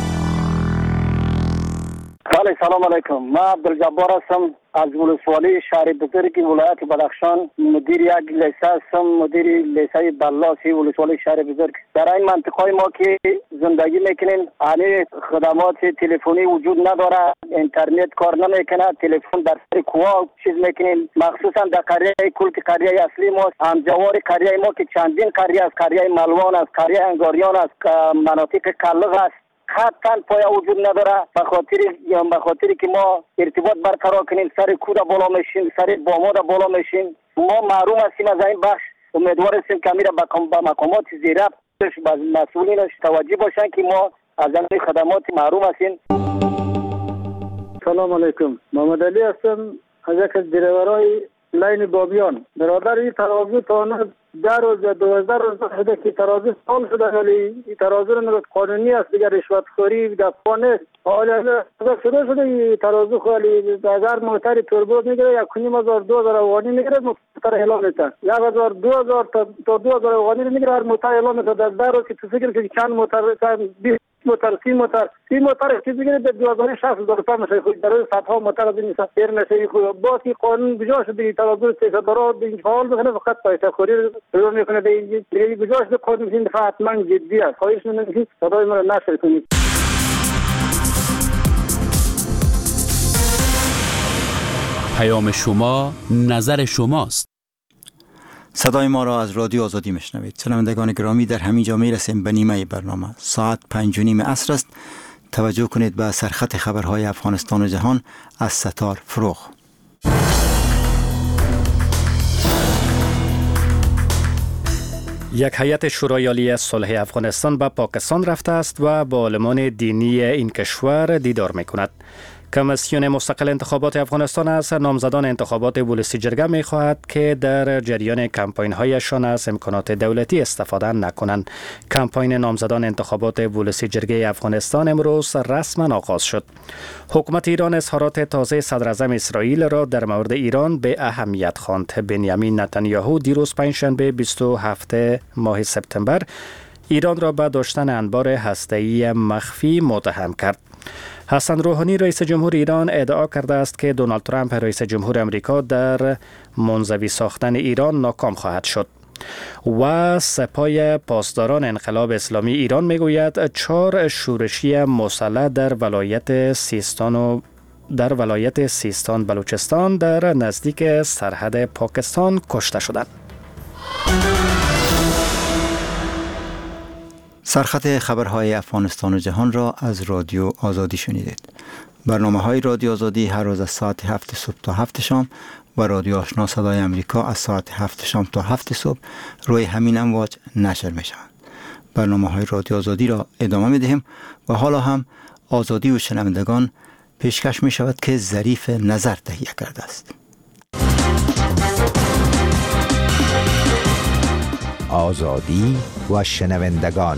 بله، سلام علیکم. من عبدالجبار هستم از ولسوالی شهر بزرگ ولایت بدخشان. مدیر یک لیسه هستم، مدیر لیسه بلاسی ولسوالی شهر بزرگ. در این منطقه ما که زندگی میکنیم همه خدمات تلفنی وجود نداره، اینترنت کار نمیکنه، تلفن در سر کوه چیز میکنیم، مخصوصا در قریه کل که قریه اصلی ما همجوار قریه ما که چندین قریه از قریه ملوان است، قریه انگاریان است، مناطق کلغ است، خطاً پایا وجود نداره. به خاطر یا به خاطری که ما ارتباط برقرار کنیم سر کوره بالا میشیم، سر باماد بالا میشیم. ما محروم هستیم از این بخش. امیدوار هستیم که میره به مقامات زیرا باز مسئولینش توجه باشن که ما از این خدمات محروم هستیم. سلام علیکم. محمد علی هستم از یک از دریورای لاین بابیان. برادر این تراویح تا در روز دوازده روز شده که ترازو سال شده ولی ترازو رو قانونی است دیگر رشوتخوری دفعه نیست. حالا شده شده ترازو خالی هزار موتر توربو میگیره یک کنیم هزار دو هزار افغانی میگیره موتر اعلام میتن یک هزار دو هزار تا دو هزار افغانی میگیره هر موتر اعلام میتن در در روز که تو فکر که چند موتر بیست موتر سی موتر سی موتر که بگیره به دو هزار شصت هزار روپیه میشه خود در روز صدها موتر از این سفیر میشه خود با کی قانون بجا شده ترازو سیصد به این حال بکنه فقط پیسه خوری رو میکنه به این بجا شده قانون این دفعه حتما جدی است خواهش میکنم صدای ما رو نشر کنید. پیام شما نظر شماست. صدای ما را از رادیو آزادی میشنوید. شنوندگان گرامی، در همین جا میرسیم به نیمه برنامه. ساعت پنج و نیم عصر است. توجه کنید به سرخط خبرهای افغانستان و جهان از ستار فروغ. یک هیئت شورای عالی صلح افغانستان به پاکستان رفته است و با عالمان دینی این کشور دیدار میکند. کمیسیون مستقل انتخابات افغانستان از نامزدان انتخابات ولسی جرگه می خواهد که در جریان کمپاین هایشان از امکانات دولتی استفاده نکنند. کمپاین نامزدان انتخابات ولسی جرگه افغانستان امروز رسما آغاز شد. حکومت ایران اظهارات تازه صدر اعظم اسرائیل را در مورد ایران به اهمیت خواند. بنیامین نتانیاهو دیروز پنجشنبه بیست و هفتم ماه سپتامبر ایران را به داشتن انبار هسته‌ای مخفی متهم کرد. حسن روحانی رئیس جمهور ایران ادعا کرده است که دونالد ترامپ رئیس جمهور امریکا در منزوی ساختن ایران ناکام خواهد شد. و سپاه پاسداران انقلاب اسلامی ایران میگوید چهار شورشی مسلح در ولایت سیستان و در ولایت سیستان بلوچستان در نزدیک سرحد پاکستان کشته شدند. سرخط خبرهای افغانستان و جهان را از رادیو آزادی شنیدید. برنامه های رادیو آزادی هر روز از ساعت هفت صبح تا هفت شام و رادیو آشنا صدای امریکا از ساعت هفت شام تا هفت صبح روی همین امواج نشر می شوند. برنامه های رادیو آزادی را ادامه می دهیم و حالا هم آزادی و شنوندگان پیشکش می شود که ظریف نظر تهیه کرده است. آزادی و شنوندگان.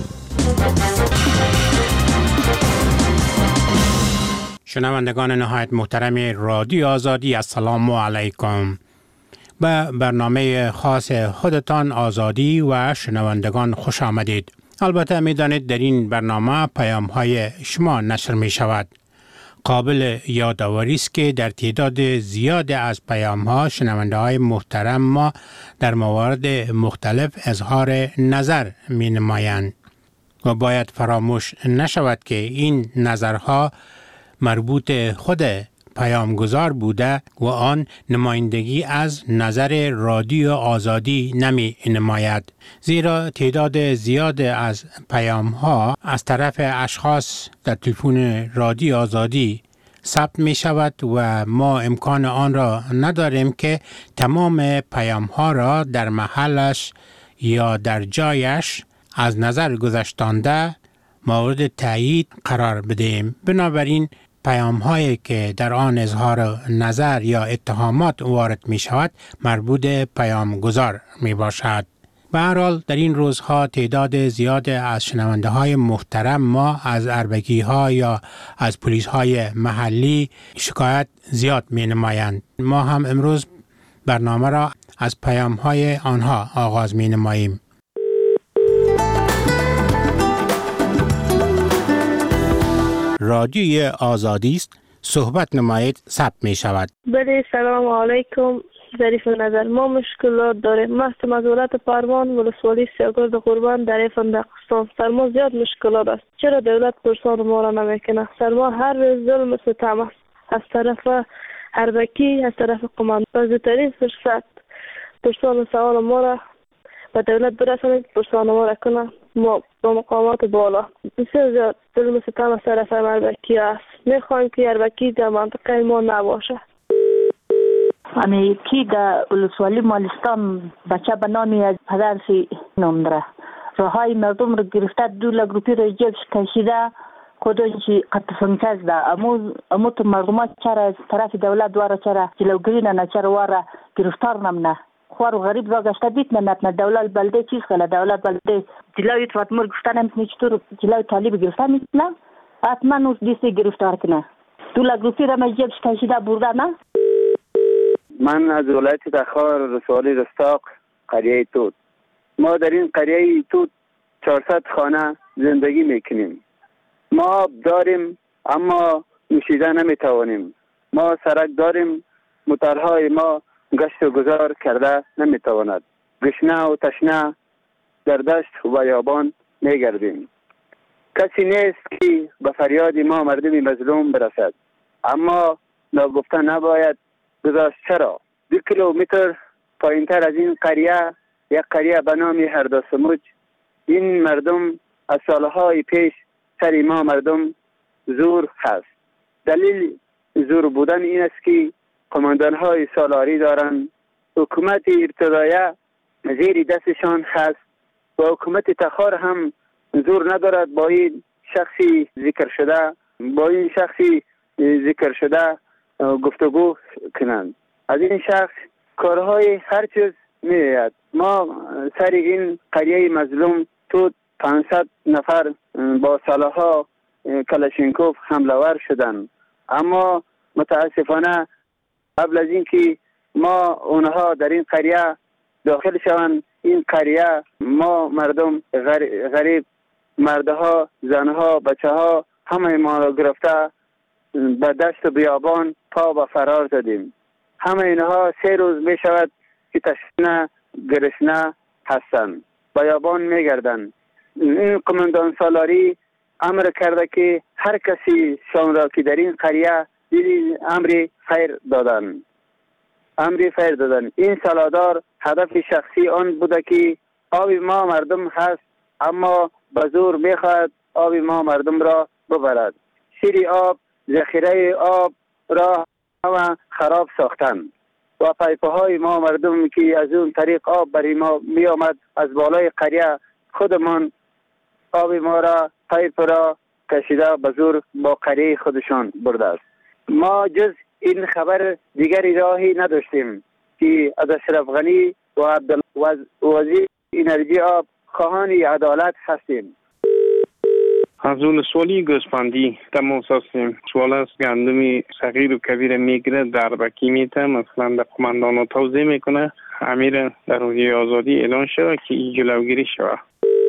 شنوندگان نهایت محترم رادیو آزادی، السلام علیکم. به برنامه خاص خودتان آزادی و شنوندگان خوش آمدید. البته می دانید در این برنامه پیام های شما نشر می شود. قابل یادآوری است که در تعداد زیاد از پیام ها شنونده های محترم ما در موارد مختلف اظهار نظر می نمایند و باید فراموش نشود که این نظرها مربوط خود پیامگزار بوده و آن نمایندگی از نظر رادیو آزادی نمی نماید، زیرا تعداد زیاد از پیام ها از طرف اشخاص در تلفن رادیو آزادی ثبت می شود و ما امکان آن را نداریم که تمام پیام ها را در محلش یا در جایش از نظر گذشتانده مورد تایید قرار بدهیم. بنابراین پیام هایی که در آن اظهار نظر یا اتهامات وارد می شود مربوط پیام گذار می باشد. به هر حال در این روزها تعداد زیاد از شنونده های محترم ما از اربگی ها یا از پلیس های محلی شکایت زیاد می نمایند. ما هم امروز برنامه را از پیام های آنها آغاز می نماییم. رادیوی آزادی است، صحبت نمایید، ثبت می شود. بله، سلام علیکم. ظریف نظر، ما مشکلات داریم. مست مزولت پروان ولسوالی سیاگرد قربان در فندقستان سرما زیاد مشکلات است. چرا دولت پرسان ما را نمیکنه؟ سرما هر ظلم ستم است، از طرف اربکی، از طرف قماند. بازترین فرصت پرسان سوال ما را به دولت برسانید، پرسان ما را کنه. ما با مقامات بالا بسیار زیاد ظلم ستم از طرف اربکی است. میخوایم که اربکی در منطقه ما نباشه. امی کی در ولسوالی مالستان بچه به نامی از پدرسی نام داره. راهای مردم رو گرفته، دو گروپی رو جبش کشیده، خودشی قطع فنکز ده. امو امو تو مردمات چرا از طرف دولت دواره چرا جلوگیری نه چرا واره گرفتار نمونه. خوار و غریب را گشته بیت نمیتونه دولت بلده چیز کنه، دولت بلده جلوی تمر گفتن هم چطور جلوی طالب گرفته میتونه حتما اون دیستی گرفتار کنه. دولت گروپی را مجیب کشیده برده نه. من از ولایت تخار رسوالی رستاق قریه توت. ما در این قریه توت چهارصد خانه زندگی میکنیم. ما آب داریم اما نوشیدن نمیتوانیم. ما سرک داریم، موترهای ما گشت و گذار کرده نمیتواند. گشنه و تشنه در دشت و بیابان میگردیم. کسی نیست که به فریاد ما مردم مظلوم برسد، اما ناگفته نباید گذاشت. چرا؟ دو کیلومتر پایینتر از این قریه یک قریه به نام هرداسموج، این مردم از سالهای پیش سر ما مردم زور هست. دلیل زور بودن این است که قماندان های سالاری دارند. حکومت ابتدایه زیر دستشان هست و حکومت تخار هم زور ندارد با این شخصی ذکر شده با این شخصی ذکر شده گفتگو کنند. از این شخص کارهای هر چیز می‌آید. ما سر این قریه مظلوم تو پانصد نفر با سلاح‌ها کلاشینکوف حمله ور شدند، اما متاسفانه قبل از اینکه ما اونها در این قریه داخل شوند، این قریه ما مردم غریب مردها، زنها، بچه‌ها همه ما را گرفته به دشت و بیابان پا به فرار زدیم. همه اینها سه روز می شود که تشنه گرسنه هستند، بیابان می گردند. این قماندان سالاری امر کرده که هر کسی شان را که در این قریه دیدی امری خیر دادن امری خیر دادن. این سالادار هدف شخصی آن بوده که آب ما مردم هست، اما به زور میخواهد آب ما مردم را ببرد. شیر آب، ذخیره آب را همه خراب ساختن و پایپه های ما مردم که از اون طریق آب برای ما می آمد از بالای قریه خودمان آب ما را پایپ را کشیده به زور با قریه خودشان برده است. ما جز این خبر دیگری راهی نداشتیم که از اشرف غنی و عبدالله وزیر انرژی آب خواهان عدالت هستیم. از ولسوالی گوسپندی تماس هستیم. سوال است گندمی صغیر و کبیر میگیره در بکی میته، مثلا در قماندان توضیح میکنه امیر در روی آزادی اعلان شود که این جلوگیری شود.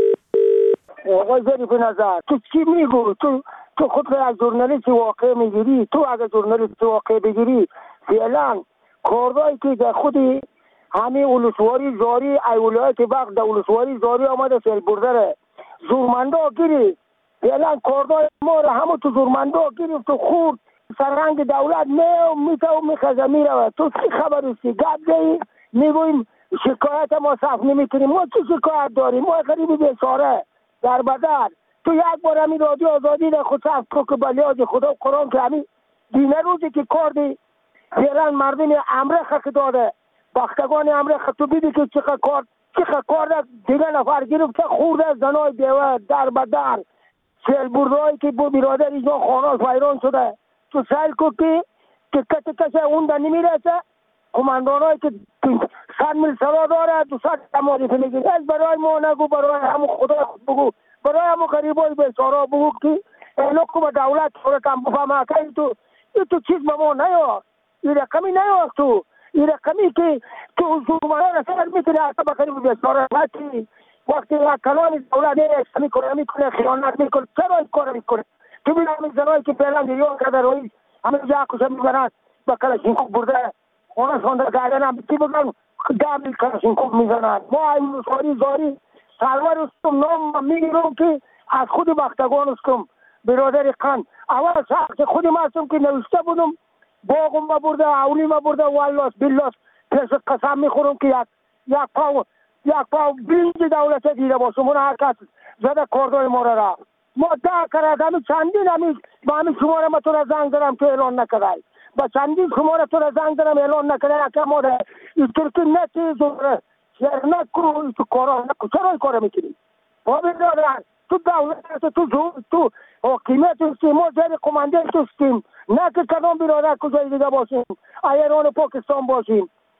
آقای ظریف نظر تو چی میگو؟ تو تو خود را از ژورنالیست واقع میگیری؟ تو اگر ژورنالیست واقع بگیری فعلا کارهایی که در خود همه ولسواری زاری ایولایت وقت در ولسواری زاری آمده فعل برده ره زورمندا گیری فعلا کارهای ما را همه تو زورمندا گیری تو خود سرهنگ دولت نه میته و میخزه میره. تو چی خبریستی؟ گپ دهی میگویم شکایت ما صف نمیکنیم. ما چی شکایت داریم؟ ما غریبی بیچاره در بدر. تو یک بار همین رادیو آزادی در خود صف تو که بلیاز خدا قرآن که همین دینه روزی که کار دی فعلا مردم امره خک داده بختگان امره خک. تو بیدی که چقدر کار چقدر کار دیگه نفر گرفته خورده زنای بیوه در بدر سیل بردهایی که با برادر ایجا خانه فیران شده. تو سیل کو که که کسی کسی اون در نمیرسه قماندان هایی که صد میل سوا داره دو صد تماریف میگه. از برای ما نگو، برای همون خدا خود بگو، برای همون قریب های بیچاره بگو که اینو که به دولت خورد کم بفهمه که تو تو چیز به ما نیاد. این رقمی نیاد. تو این رقمی که تو زورمانه رسر میتونه حتی به قریب بیچاره وقتی وقتی یک کلان دولت نیست میکنه میکنه خیانت میکنه. چرا این کار میکنه؟ تو بین همین زنایی که فعلا دیریان کرده روی همین جا کشه میبرن با کلاشینکوف برده خونه شانده گردن هم چی بگن دمی کلاشینکوف میزنن. ما این ساری زاری سالور استم نام میگیرم که از خود بختگان استم برادر قند اول شخص خودی ما استم که نوشته بودم باغم ما برده اولی ما برده والاس بیلاس پس قسم میخورم که یک یک پاو یک پاو بینج دولت دیده باشم اون هر کس زده کاردای ما را ما دا کرد همی چندین همی با همی شماره ما تو را زنگ دارم که اعلان نکرد با چندین شماره تو را زنگ دارم اعلان نکرد که ما را این ترکی نتی زوره شهر نکو تو کارا نکو. چرا این کارا میکنی؟ با بیدارن تو دولت تو زور تو حکیمت استیم ما زیر قمانده استیم نه که کدام برادر کجای دیگه باشیم ایران پاکستان باشیم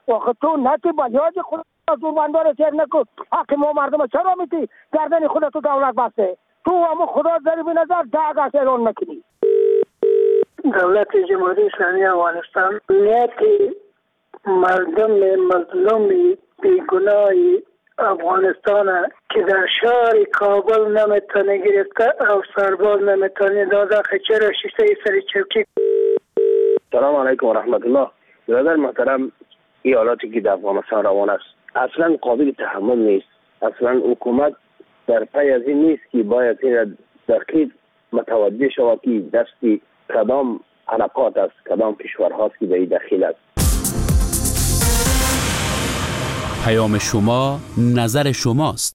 آخه تو نتی بلیاج خود زورمندار سیر نکن. حق ما مردم چرا میتی گردن خودت تو دولت بسته؟ تو همون خدا داری به نظر دعگه اعلان نکنی. دولت جمهوری اسلامی افغانستان نیتی مردم مظلوم بیگناه افغانستان که در شهر کابل نمیتونه گرفته او سرباز نمیتونه داده خچر شیشته سر چوکی. سلام علیکم و رحمت الله. برادر محترم، این حالاتی که در افغانستان روان است اصلا قابل تحمل نیست. اصلا حکومت در پی از این نیست که باید این دقیق متوجه شود که دستی کدام حلقات است، کدام کشورهاست که در این دخیل است. پیام شما نظر شماست.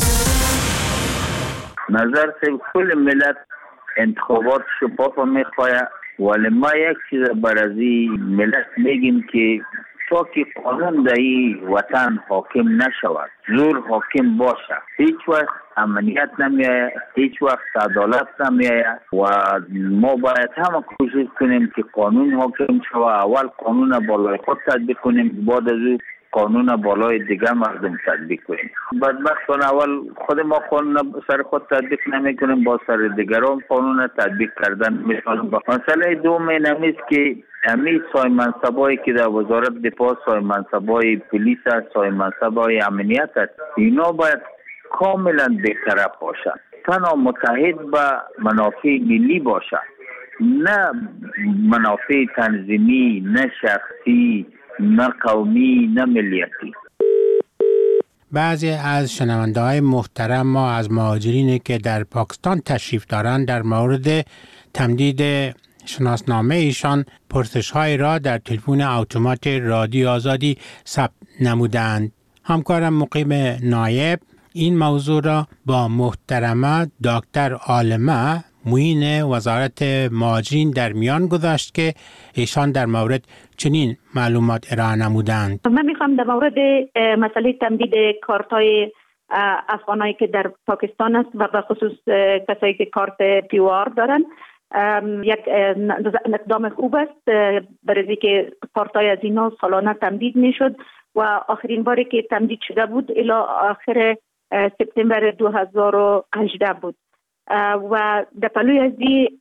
نظر سب کل ملت انتخابات شفاف میخواهد، ولی ما یک چیز برازی ملت میگیم که تا که قانون در این وطن حاکم نشود، زور حاکم باشه، هیچ وقت امنیت نمیآید، هیچ وقت عدالت نمیآید و ما باید همه کوشش کنیم که قانون حاکم شود. اول قانون بالای خود تطبیق کنیم، بعد از او قانون بالای دیگه مردم تطبیق کنیم. بدبختانه اول خود ما قانون سر خود تطبیق نمی کنیم، با سر دیگران قانون تطبیق کردن میکنیم. مسئله دوم این است که همین سای منصبایی که در وزارت دفاع، سای منصبای پلیس است، سای منصبای امنیت است، اینا باید کاملا بی‌طرف باشند، تنها متحد به منافع ملی باشند، نه منافع تنظیمی، نه شخصی، نه قومی، نه ملیتی. بعضی از شنونده های محترم ما از مهاجرینی که در پاکستان تشریف دارند در مورد تمدید شناسنامه ایشان پرسش های را در تلفن اتومات رادیو آزادی ثبت نمودند. همکارم مقیم نایب این موضوع را با محترمه دکتر عالمه معین وزارت مهاجرین در میان گذاشت که ایشان در مورد چنین معلومات ارائه نمودند. من میخوام در مورد مسئله تمدید کارت‌های افغانایی که در پاکستان است و به خصوص کسایی که کارت پی او آر دارن یک اقدام خوب است، برای که کارت‌های از اینا سالانه تمدید میشد و آخرین باری که تمدید شده بود الی آخر سپتامبر دو هزار و هجده بود و در پلوی از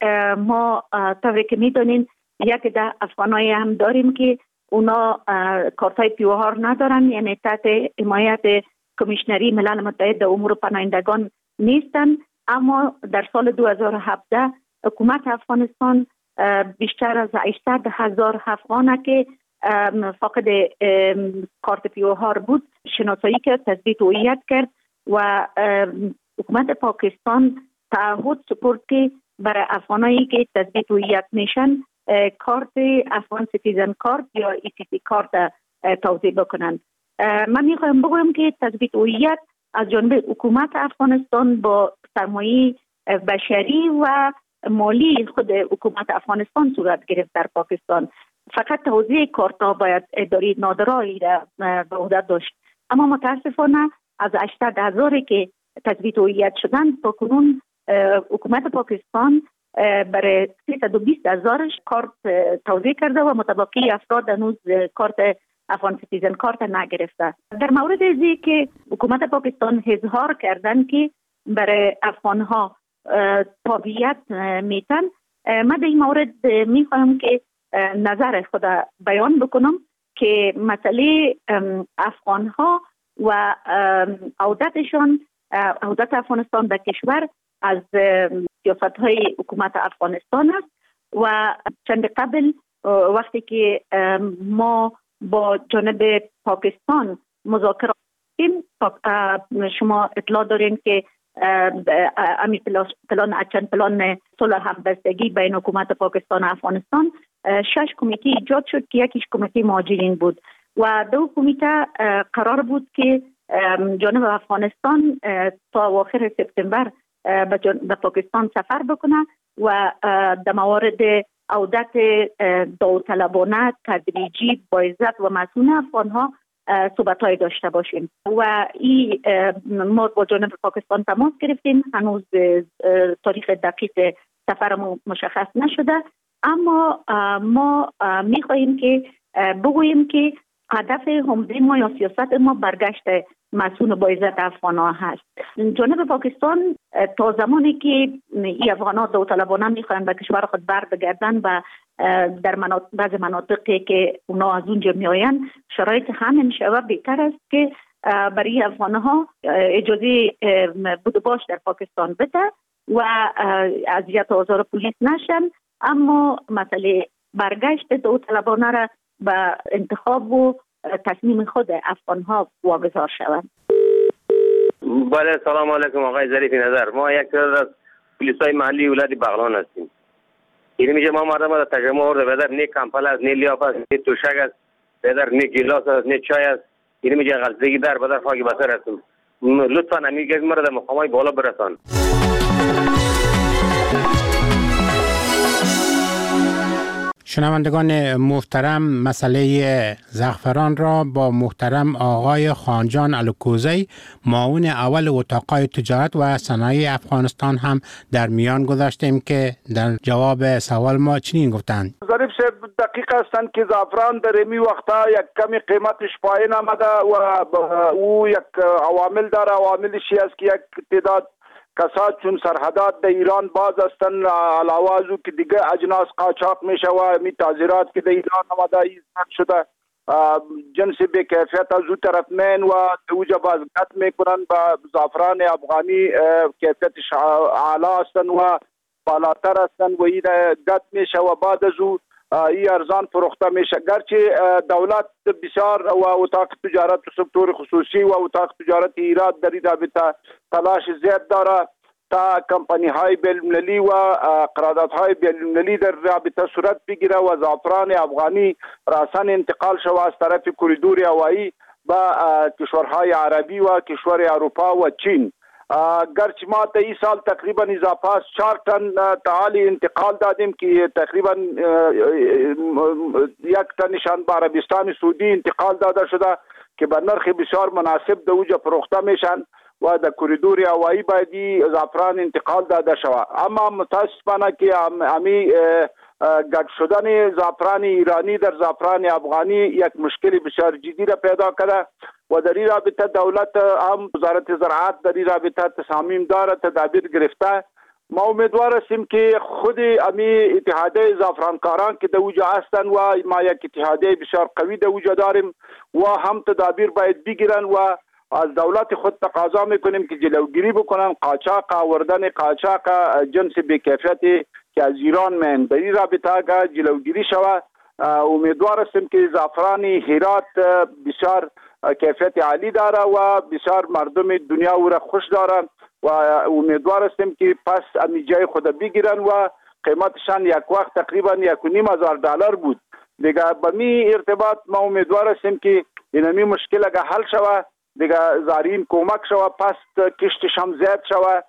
ما طوری که میدونین یک ده افغانایی هم داریم که اونا کارتای پی او آر ندارن، یعنی تحت حمایت کمیشنری ملل متحد در امور پناهندگان نیستن. اما در سال دو هزار و هفده حکومت افغانستان بیشتر از هشتصد هزار افغان که فاقد کارت پی او آر بود شناسایی کرد، تثبیت هویت کرد و حکومت پاکستان تعهد سپرد که برای افغانایی که تثبیت هویت میشن کارت افغان سیتیزن کارت یا ای تی سی کارت توزیع بکنند. من میخوایم بگویم که تثبیت هویت از جانب حکومت افغانستان با سرمایه بشری و مالی خود حکومت افغانستان صورت گرفت در پاکستان. فقط توزیع کارت ها باید اداره نادرایی را به عهده داشت، اما متاسفانه از هشتصد هزاری که تثبیت هویت شدن تا کنون حکومت پاکستان برای سیصد و بیست هزارش کارت توزیع کرده و متبقی افراد هنوز کارت افغان سیتیزن کارت نگرفته. در مورد ازی که حکومت پاکستان اظهار کردن که برای افغان ها تابعیت میتن، من در این مورد میخواهم که نظر خود بیان بکنم که مسئله افغان ها و عودتشان عودت افغانستان به کشور از سیاست های حکومت افغانستان است و چند قبل وقتی که ما با جانب پاکستان مذاکره کردیم، شما اطلاع دارین که امی پلان اچن پلان صلح همبستگی بین حکومت پاکستان و افغانستان شش کمیته ایجاد شد که یکیش کمیته مهاجرین بود و دو کمیته قرار بود که جانب افغانستان تا آخر سپتامبر به پاکستان سفر بکنه و در موارد عودت داوطلبانه تدریجی با عزت و مسئول افغانها صحبت‌های داشته باشیم و این ما با جانب پاکستان تماس گرفتیم. هنوز تاریخ دقیق سفرمون مشخص نشده، اما ما می‌خواهیم که بگوییم که هدف عمده ما یا سیاست ما برگشت مسئول با عزت افغان ها هست. جانب پاکستان تا زمانی که این افغان ها داوطلبانه میخواهند به کشور خود بر بگردن و در مناطق بعض مناطقی که اونا از اونجا میآیند شرایط همین شوه بهتر است که برای افغان ها اجازه بود و باش در پاکستان بده و اذیت و آزار پلیس نشن، اما مسئله برگشت داوطلبانه را به انتخاب و تصمیم خود افغان ها واگذار شوند. بله، سلام علیکم آقای ظریف نظر. ما یک از پلیسای محلی ولایت بغلان هستیم. این میشه ما مردم در تجمع آورده بدر نه کمپل است، نه لیاف است، نه توشک است، بدر نه گیلاس است، نه چای است. این میشه غلطگی در بدر خاک بسر هستیم. لطفا همیشه مرا در مقامای بالا برسان. شنوندگان محترم، مسئله زعفران را با محترم آقای خانجان الکوزی معاون اول اتاقای تجارت و صنایع افغانستان هم در میان گذاشتیم که در جواب سوال ما چنین گفتند. ظریف صاحب دقیق هستند که زعفران در این وقتا یک کمی قیمتش پایین آمده و او یک عوامل داره. عواملش است که یک تعداد کسات چون سرحدات در ایران باز هستند، علاوه از او که دیگه اجناس قاچاق میشه و می تازیرات که در ایران آمده ایزد شده جنس بی کیفیت از او طرف مین و اوجا بازگشت میکنن با زعفران افغانی کیفیتش اعلی هستند و بالاتر هستند و این گت میشه و بعد از او این ارزان فروخته میشه. گرچه دولت بسیار و اتاق تجارت و سکتور خصوصی و اتاق تجارت ایران در این رابطه تلاش زیاد داره تا کمپانی های بین المللی و قرارداد های بین المللی در رابطه صورت بگیره و زعفران افغانی راسن انتقال شود از طرف کوریدور هوایی به کشورهای عربی و کشور اروپا و چین. گرچه ما تا این سال تقریبا اضافه است چهار تن تعالی انتقال دادیم که تقریبا یک تنشان به عربستان سعودی انتقال داده شده که به نرخ بسیار مناسب در اوجا فروخته میشن و در کوریدور هوایی باید زعفران انتقال داده شود. اما متاسفانه که همی گډ شدن زعفران ایرانی در زعفران افغانی یک مشکل بسیار جدی را پیدا کرده و در این رابطه دولت هم وزارت زراعت در این رابطه تصامیم داره، تدابیر گرفته. ما امیدوار هستیم که خود امی اتحادیه زعفرانکاران که در اوجا هستند و ما یک اتحادیه بسیار قوی در اوجا داریم و هم تدابیر باید بگیرن و از دولت خود تقاضا میکنیم که جلوگیری بکنن قاچاق آوردن قاچاق جنس بی کیفیتی که از ایران من در این رابطه جلوگیری شود. امیدوار هستیم که زعفران هرات بسیار کیفیت عالی داره و بسیار مردم دنیا او را خوش دارن و امیدوار هستیم که پس امی جای خود بگیرن و قیمتشان یک وقت تقریبا یک و نیم هزار دلار بود. دیگه به می ارتباط ما امیدوار هستیم که اینمی مشکل اگه حل شود دیگه زارین کمک شود، پس کشتش هم زیاد شود،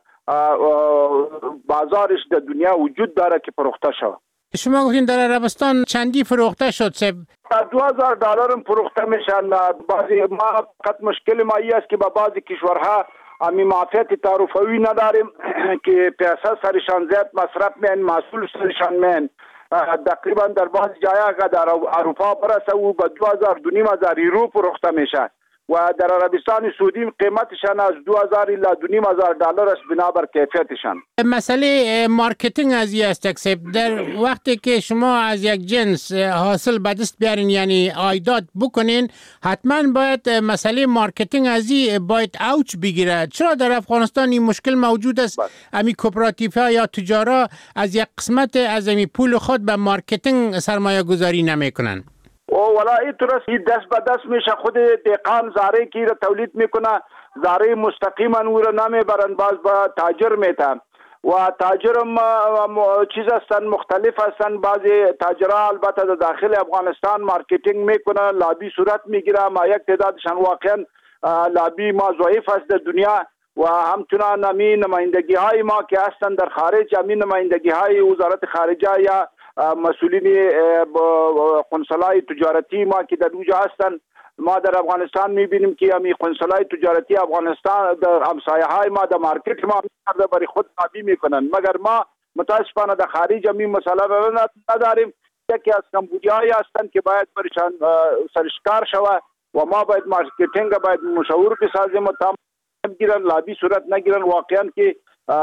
بازارش در دنیا وجود داره که فروخته شود. شما گفتین در عربستان چندی فروخته شد؟ سب دو هزار دلار هم فروخته میشن. بعضی ما فقط مشکل ما ای است که با بعضی کشورها امی معافیت تعرفوی نداریم که پیسه سرشان زیاد مصرف مین، محصول سرشان مین. تقریبا در بعضی جایها در اروپا برسه و با دو هزار دو نیم هزار یورو فروخته میشه و در عربستان سعودی قیمتشان از دو هزار الی دو نیم هزار دلار است بنابر کیفیتشان. مسئله مارکتینگ از این است اکسپ در وقتی که شما از یک جنس حاصل به دست بیارین یعنی عایدات بکنین حتما باید مسئله مارکتینگ از این باید اوج بگیره. چرا در افغانستان این مشکل موجود است؟ امی کوپراتیف‌ها یا تجارا از یک قسمت از امی پول خود به مارکتینگ سرمایه گذاری نمیکنن؟ او ولا ای درست این دست به دست میشه. خود دهقان زاره کی را تولید میکنه، زاره مستقیما او را نمیبرن، باز با تاجر میتن و تاجرم چیز هستن مختلف هستن. بعضی تاجرها البته در داخل افغانستان مارکتینگ میکنه، لابی صورت میگیره، ما یک تعدادشان واقعا لابی ما ضعیف است در دنیا و همچنان امی نمایندگی های ما که هستن در خارج، امی نمایندگی های وزارت خارجه یا مسئولین قنصلای تجارتی ما که در اونجا هستن، ما در افغانستان میبینیم که امی قنصلای تجارتی افغانستان در همسایه های ما در مارکت ما برای خود لابی میکنن، مگر ما متاسفانه در خارج امی مسئله را نداریم. یکی از کمبودیایی هستند که باید برشان سرشکار شود و ما باید مارکتینگ باید مشاور بسازیم و تمام نگیرن لابی صورت نگیرن. واقعا که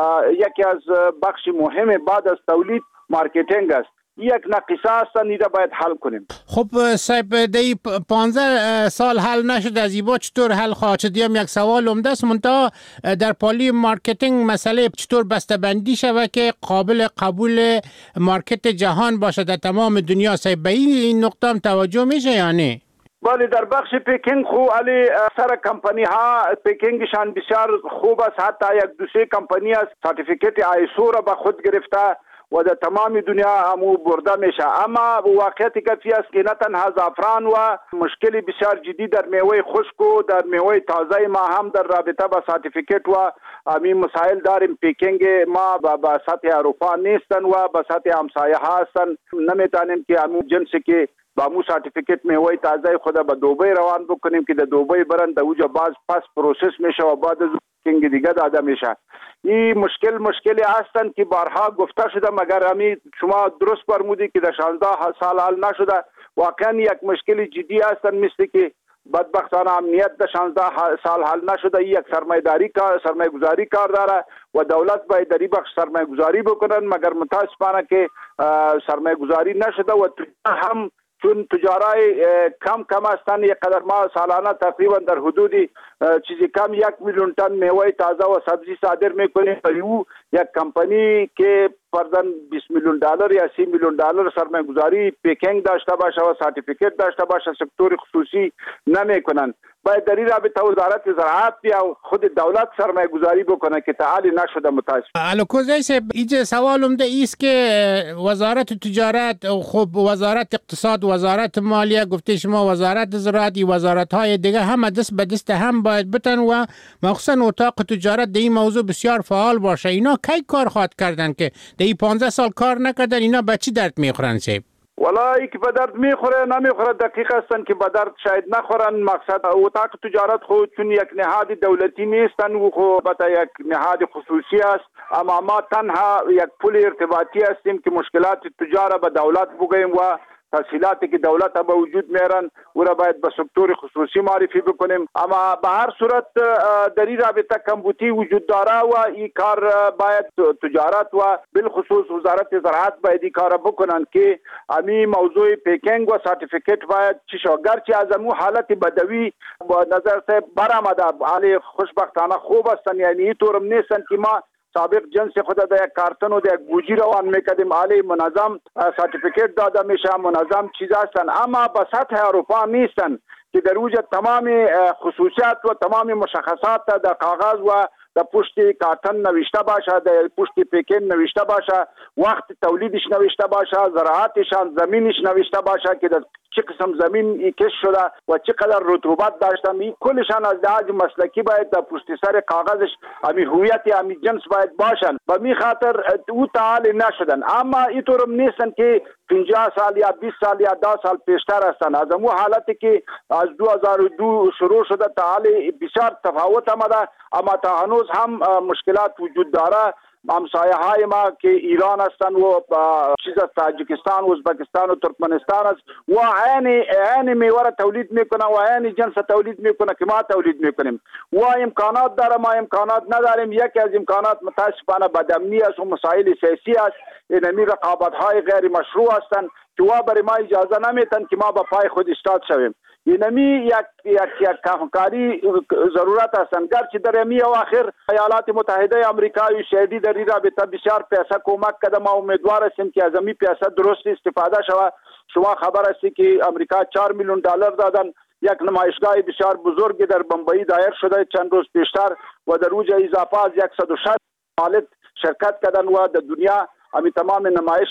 یکی از بخش مهم بعد از تولید مارکتینگ است. یک نقصه است نیده باید حل کنیم. خب صاحب دی پانزده سال حل نشد از ایبا چطور حل خواهد شد؟ یک سوال عمده است منتها در پالی مارکتینگ مسئله چطور بسته‌بندی شود که قابل قبول مارکت جهان باشد در تمام دنیا؟ صاحب به این نقطه هم توجه میشه یا نه؟ بله در بخش پیکینگ خو علی سر کمپانی ها پیکینگشان بسیار خوب است. حتی یک دو سه کمپانی است سرتیفیکت آیسو را به خود گرفته و در تمام دنیا همو برده میشه. اما واقعیت کافی است که نه تنها زعفران و مشکلی بسیار جدی در میوه خشک و در میوه تازه ما هم در رابطه با سرتیفیکت و همین مسائل داریم. پیکینگ ما با سطح اروپا نیستن و با سطح همسایه ها هستن. نمیتونیم که همون جنسی که با مو سرتیفیکت میوه تازه خود به دبی روان بکنیم که در دبی برن در اوجا باز پس پروسس میشه و بعد از پیکینگ دیگه داده میشه. این مشکل مشکلی هستند که بارها گفته شده مگر همی شما درست فرمودی که در شانزده سال حل نشده. واقعا یک مشکل جدی هستند مثل که بدبختانه امنیت در شانزده سال حل نشده. یک سرمایه‌داری کار سرمایه‌گذاری کار داره و دولت باید در این بخش سرمایه‌گذاری بکنن مگر متاسفانه که سرمایه‌گذاری نشده و هم چون تجارای کم کم هستند. یک قدر ما سالانه تقریبا در حدود چیزی کم یک میلیون تن میوه تازه و سبزی صادر میکنیم. او یک کمپانی که فرضاً بیست میلیون دلار یا سی میلیون دلار سرمایه گذاری پیکینگ داشته باشه و سرتیفیکت داشته باشه سکتور خصوصی نمیکنن. باید در این رابطه وزارت زراعت یا خود دولت سرمایه گذاری بکنه که تعالی نشده متاسفانه. الکوزی صاحب اینجا سوالم ده ایست که وزارت تجارت خب وزارت اقتصاد وزارت مالیه گفته شما وزارت زراعت وزارت های دیگه هم دست به دست هم باید بتن و مخصوصا اتاق تجارت در این موضوع بسیار فعال باشه. اینا کی کار خواهد کردن که در این پانزده سال کار نکردن؟ اینا به چی درد میخورن صاحب؟ والا ای که به درد میخوره نمیخوره دقیق هستن که به درد شاید نخورن. مقصد اتاق تجارت خود چون یک نهاد دولتی نیستن و خود یک نهاد خصوصی است. اما ما تنها یک پل ارتباطی هستیم که مشکلات تجاره به دولت بگوییم و تسهیلاتی که دولت به وجود میارن او را باید به سکتور خصوصی معرفی بکنیم. اما به هر صورت در این رابطه کمبودی وجود داره و این کار باید تجارت و بالخصوص وزارت زراعت باید این کار بکنن که همین موضوع پیکینگ و سرتیفیکت باید چی شو. گرچه از امو حالت بدوی با نظر سے برآمده علی خوشبختانه خوب هستن، یعنی اینطورم نیستن که ما سابق جنس خود در یک کارتون و در یک بوجی روان میکردیم علی منظم سرتیفیکت داده میشه منظم چیز هستن. اما به سطح اروپا نیستن که در اوج تمام خصوصیات و تمام مشخصات در کاغذ و در پشت کارتن نوشته باشه، در پشت پیکن نوشته باشه، وقت تولیدش نوشته باشه، زراعتشان زمینش نوشته باشه که در چه قسم زمین کش شده و چقدر رطوبت داشتن. این کلشان از لحاظ مسلکی باید در پشت سر کاغذش امی هویت امی جنس باید باشن. به می خاطر او تعالی نشدن. اما اینطورم نیستن که پنجاه سال یا بیست سال یا ده سال پیشتر هستن. از امو حالتی که از دو هزار و دو شروع شده تعالی بسیار تفاوت آمده. اما تا هنوز هم مشکلات وجود داره. همسایه های ما که ایران هستن و چیز از تاجیکستان و ازبکستان و ترکمنستان است و عین عین میوه تولید میکنه و عین جنس تولید میکنه که ما تولید میکنیم و امکانات داره ما امکانات نداریم. یکی از امکانات متاسفانه بدامنی است و مسائل سیاسی است. اینمی رقابت های غیر مشروع هستند که وا برای ما اجازه نمیتن که ما به پای خود استاد شویم. اینمی یک یک یک کاری ضرورت هستند. گرچه در امی اواخر ایالات متحده آمریکا و شهدی در این رابطه بسیار پیسه کمک کرده. ما امیدوار هستیم که از امی پیسه درست استفاده شود. شما خبر هستی که آمریکا چهار میلیون دلار دادن. یک نمایشگاه بسیار بزرگی در بمبئی دایر شده چند روز پیشتر و در اوج اضافه از صد و شصت مالک شرکت کردن و در دنیا امی تمام نمایش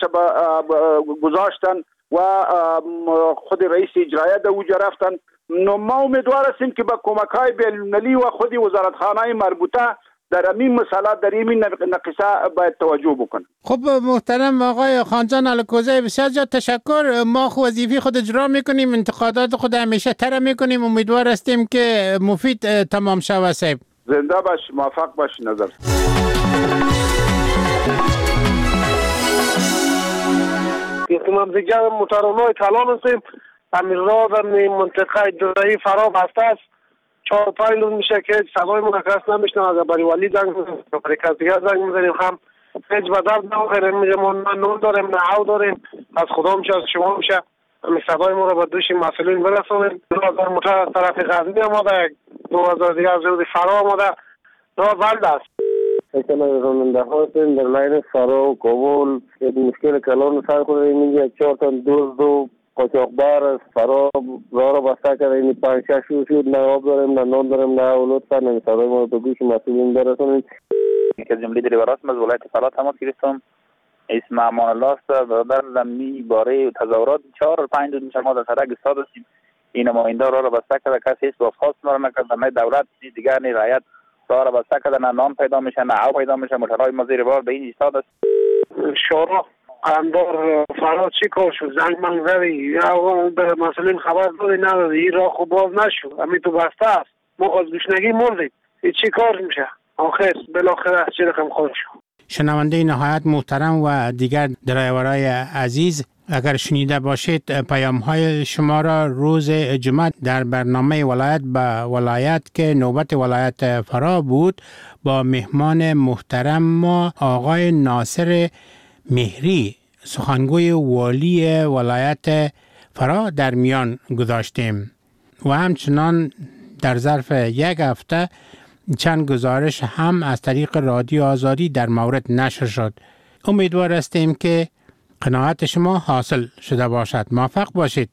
گذاشتن و خود رئیس اجرایی در اوج رفتن. نو ما امیدوار هستیم که با کمک های بین‌المللی و خود وزارتخانه مربوطه در این مسئله در این نقصه باید توجه بکنه. خب محترم آقای خانجان الکوزی بسیار زیاد تشکر. ما خود وظیفه خود اجرا میکنیم، انتقادات خود همیشه تر میکنیم. امیدوار هستیم که مفید تمام شود. صاحب زنده باش، موفق باش. نظر که ما دیگه موتورانای کلان هستیم همین راه در منطقه دوزایی فرا بسته است چهار پنج روز میشه که صدای ما کس نمیشنه اگر برای ولی زنگ میزنیم برای کس دیگه زنگ میزنیم هم هیچ به درد نمیخوریم میگه ما نه نون داریم نه او داریم از خدا میشه از شما میشه همین صدای ما رو به دوش مسئولین برسونیم دو هزار موتور از طرف غزنی آمده دو هزار دیگه از روز فرا آمده راه بند است اکنون راننده ها هستیم در لاین فرا و کابل مشکل کلان سر کنیم میگه چهار تا دوز دو قاچاقبر از فرا راه را بسته کرده این پنج شش روز شد نه آب داریم نه نان داریم نه اولاد سر نمی صدای ما رو به گوش مسئولین برسونیم که از جمله دریورات از ولایت فرا تماس گرفتم اسم امان الله است برادر لمی باره تظاهرات چهار پنج روز میشه ما در سرک ایستاد هستیم این نماینده راه را بسته کرده کسی هیچ بازخواست ما را نکرده نه دولت نه دیگر نه رعیت راه را بسته کرده نه نان پیدا میشه نه آب پیدا میشه موتورهای ما زیر بار به این ایستاد است شورا اندار فرا چی کار شد زنگ من زدی یا به مسئولین خبر دادی ندادی این راه خوب باز نشد همین تو بسته است ما از گشنگی مردیم این چی کار میشه آخر بالاخره چی رقم خود شد. شنونده نهایت محترم و دیگر درایورای عزیز اگر شنیده باشید پیام های شما را روز جمعه در برنامه ولایت به ولایت که نوبت ولایت فرا بود با مهمان محترم ما آقای ناصر مهری سخنگوی والی ولایت فرا در میان گذاشتیم و همچنان در ظرف یک هفته چند گزارش هم از طریق رادیو آزادی در مورد نشر شد. امیدوار هستیم که قناعت شما حاصل شده باشد. موفق باشید.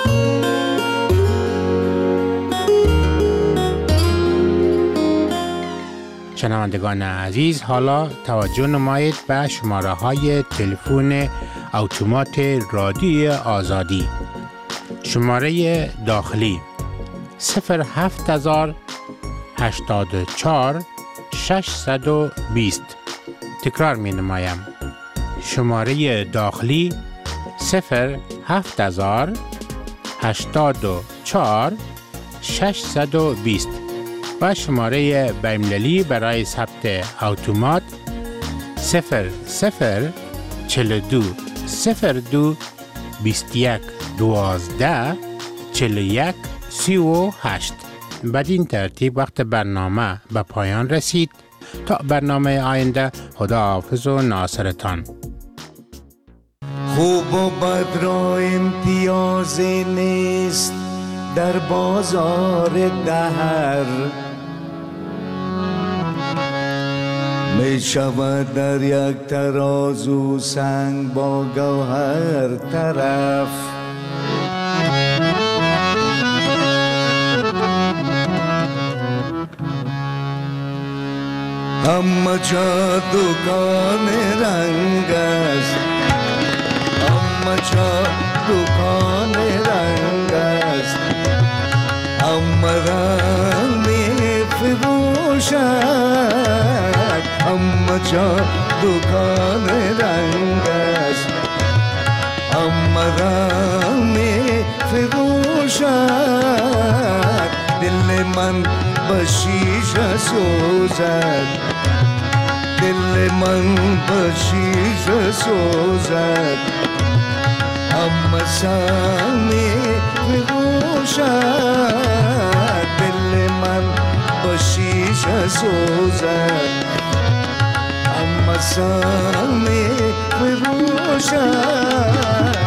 شنوندگان عزیز حالا توجه نمایید به شماره های تلفن اتومات رادیو آزادی. شماره داخلی صفر هفت هزار هشتاد و چهار ششصد و بیست. تکرار می نمایم. شماره داخلی صفر هفت هزار هشتاد و چهار ششصد و بیست و شماره بین‌المللی برای ثبت اتومات صفر صفر چهل و دو صفر دو بیست و یک دوازده چهل و یک سی و هشت. بدین ترتیب وقت برنامه به پایان رسید. تا برنامه آینده خداحافظ و ناصرتان. خوب و بد را امتیاز نیست در بازار دهر می شود در یک ترازو سنگ با گوهر طرف همه جا دکان رنگ است همه جا دکان رنگ است همه رنگ می فروشد همه جا دکان رنگ است همه رنگ می فروشد دل من به شیشه سوزد دل من به شیشه سوزد همه سنگ می فروشد دل من به شیشه سوزد همه سنگ می فروشد.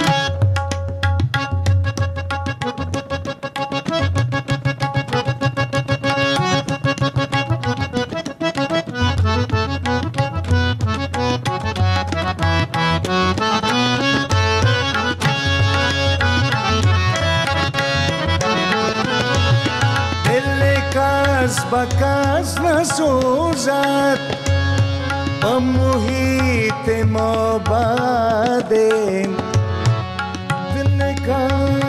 بکس نسوزد با محیط ما بعدیم دل نکن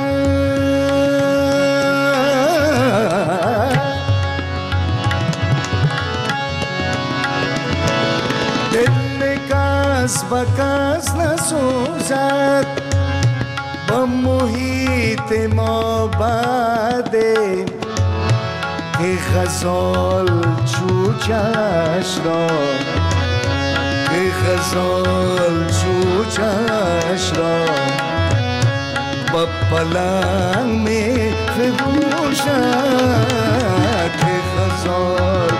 دل نکس بکس نسوزد با محیط ما بعدیم ای غزال چوچش را ای غزال چوچش را پلنگ می فروشد که خزار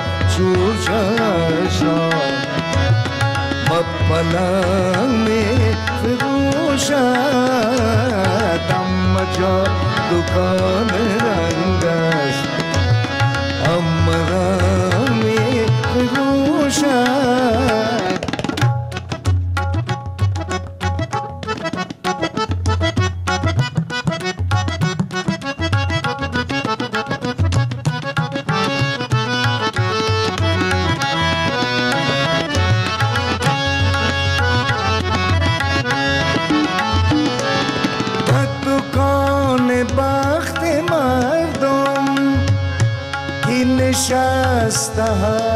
جوجهشان پلنگ می فروشد اما جا دکان رنگ است اما رنگ می فروشد نشسته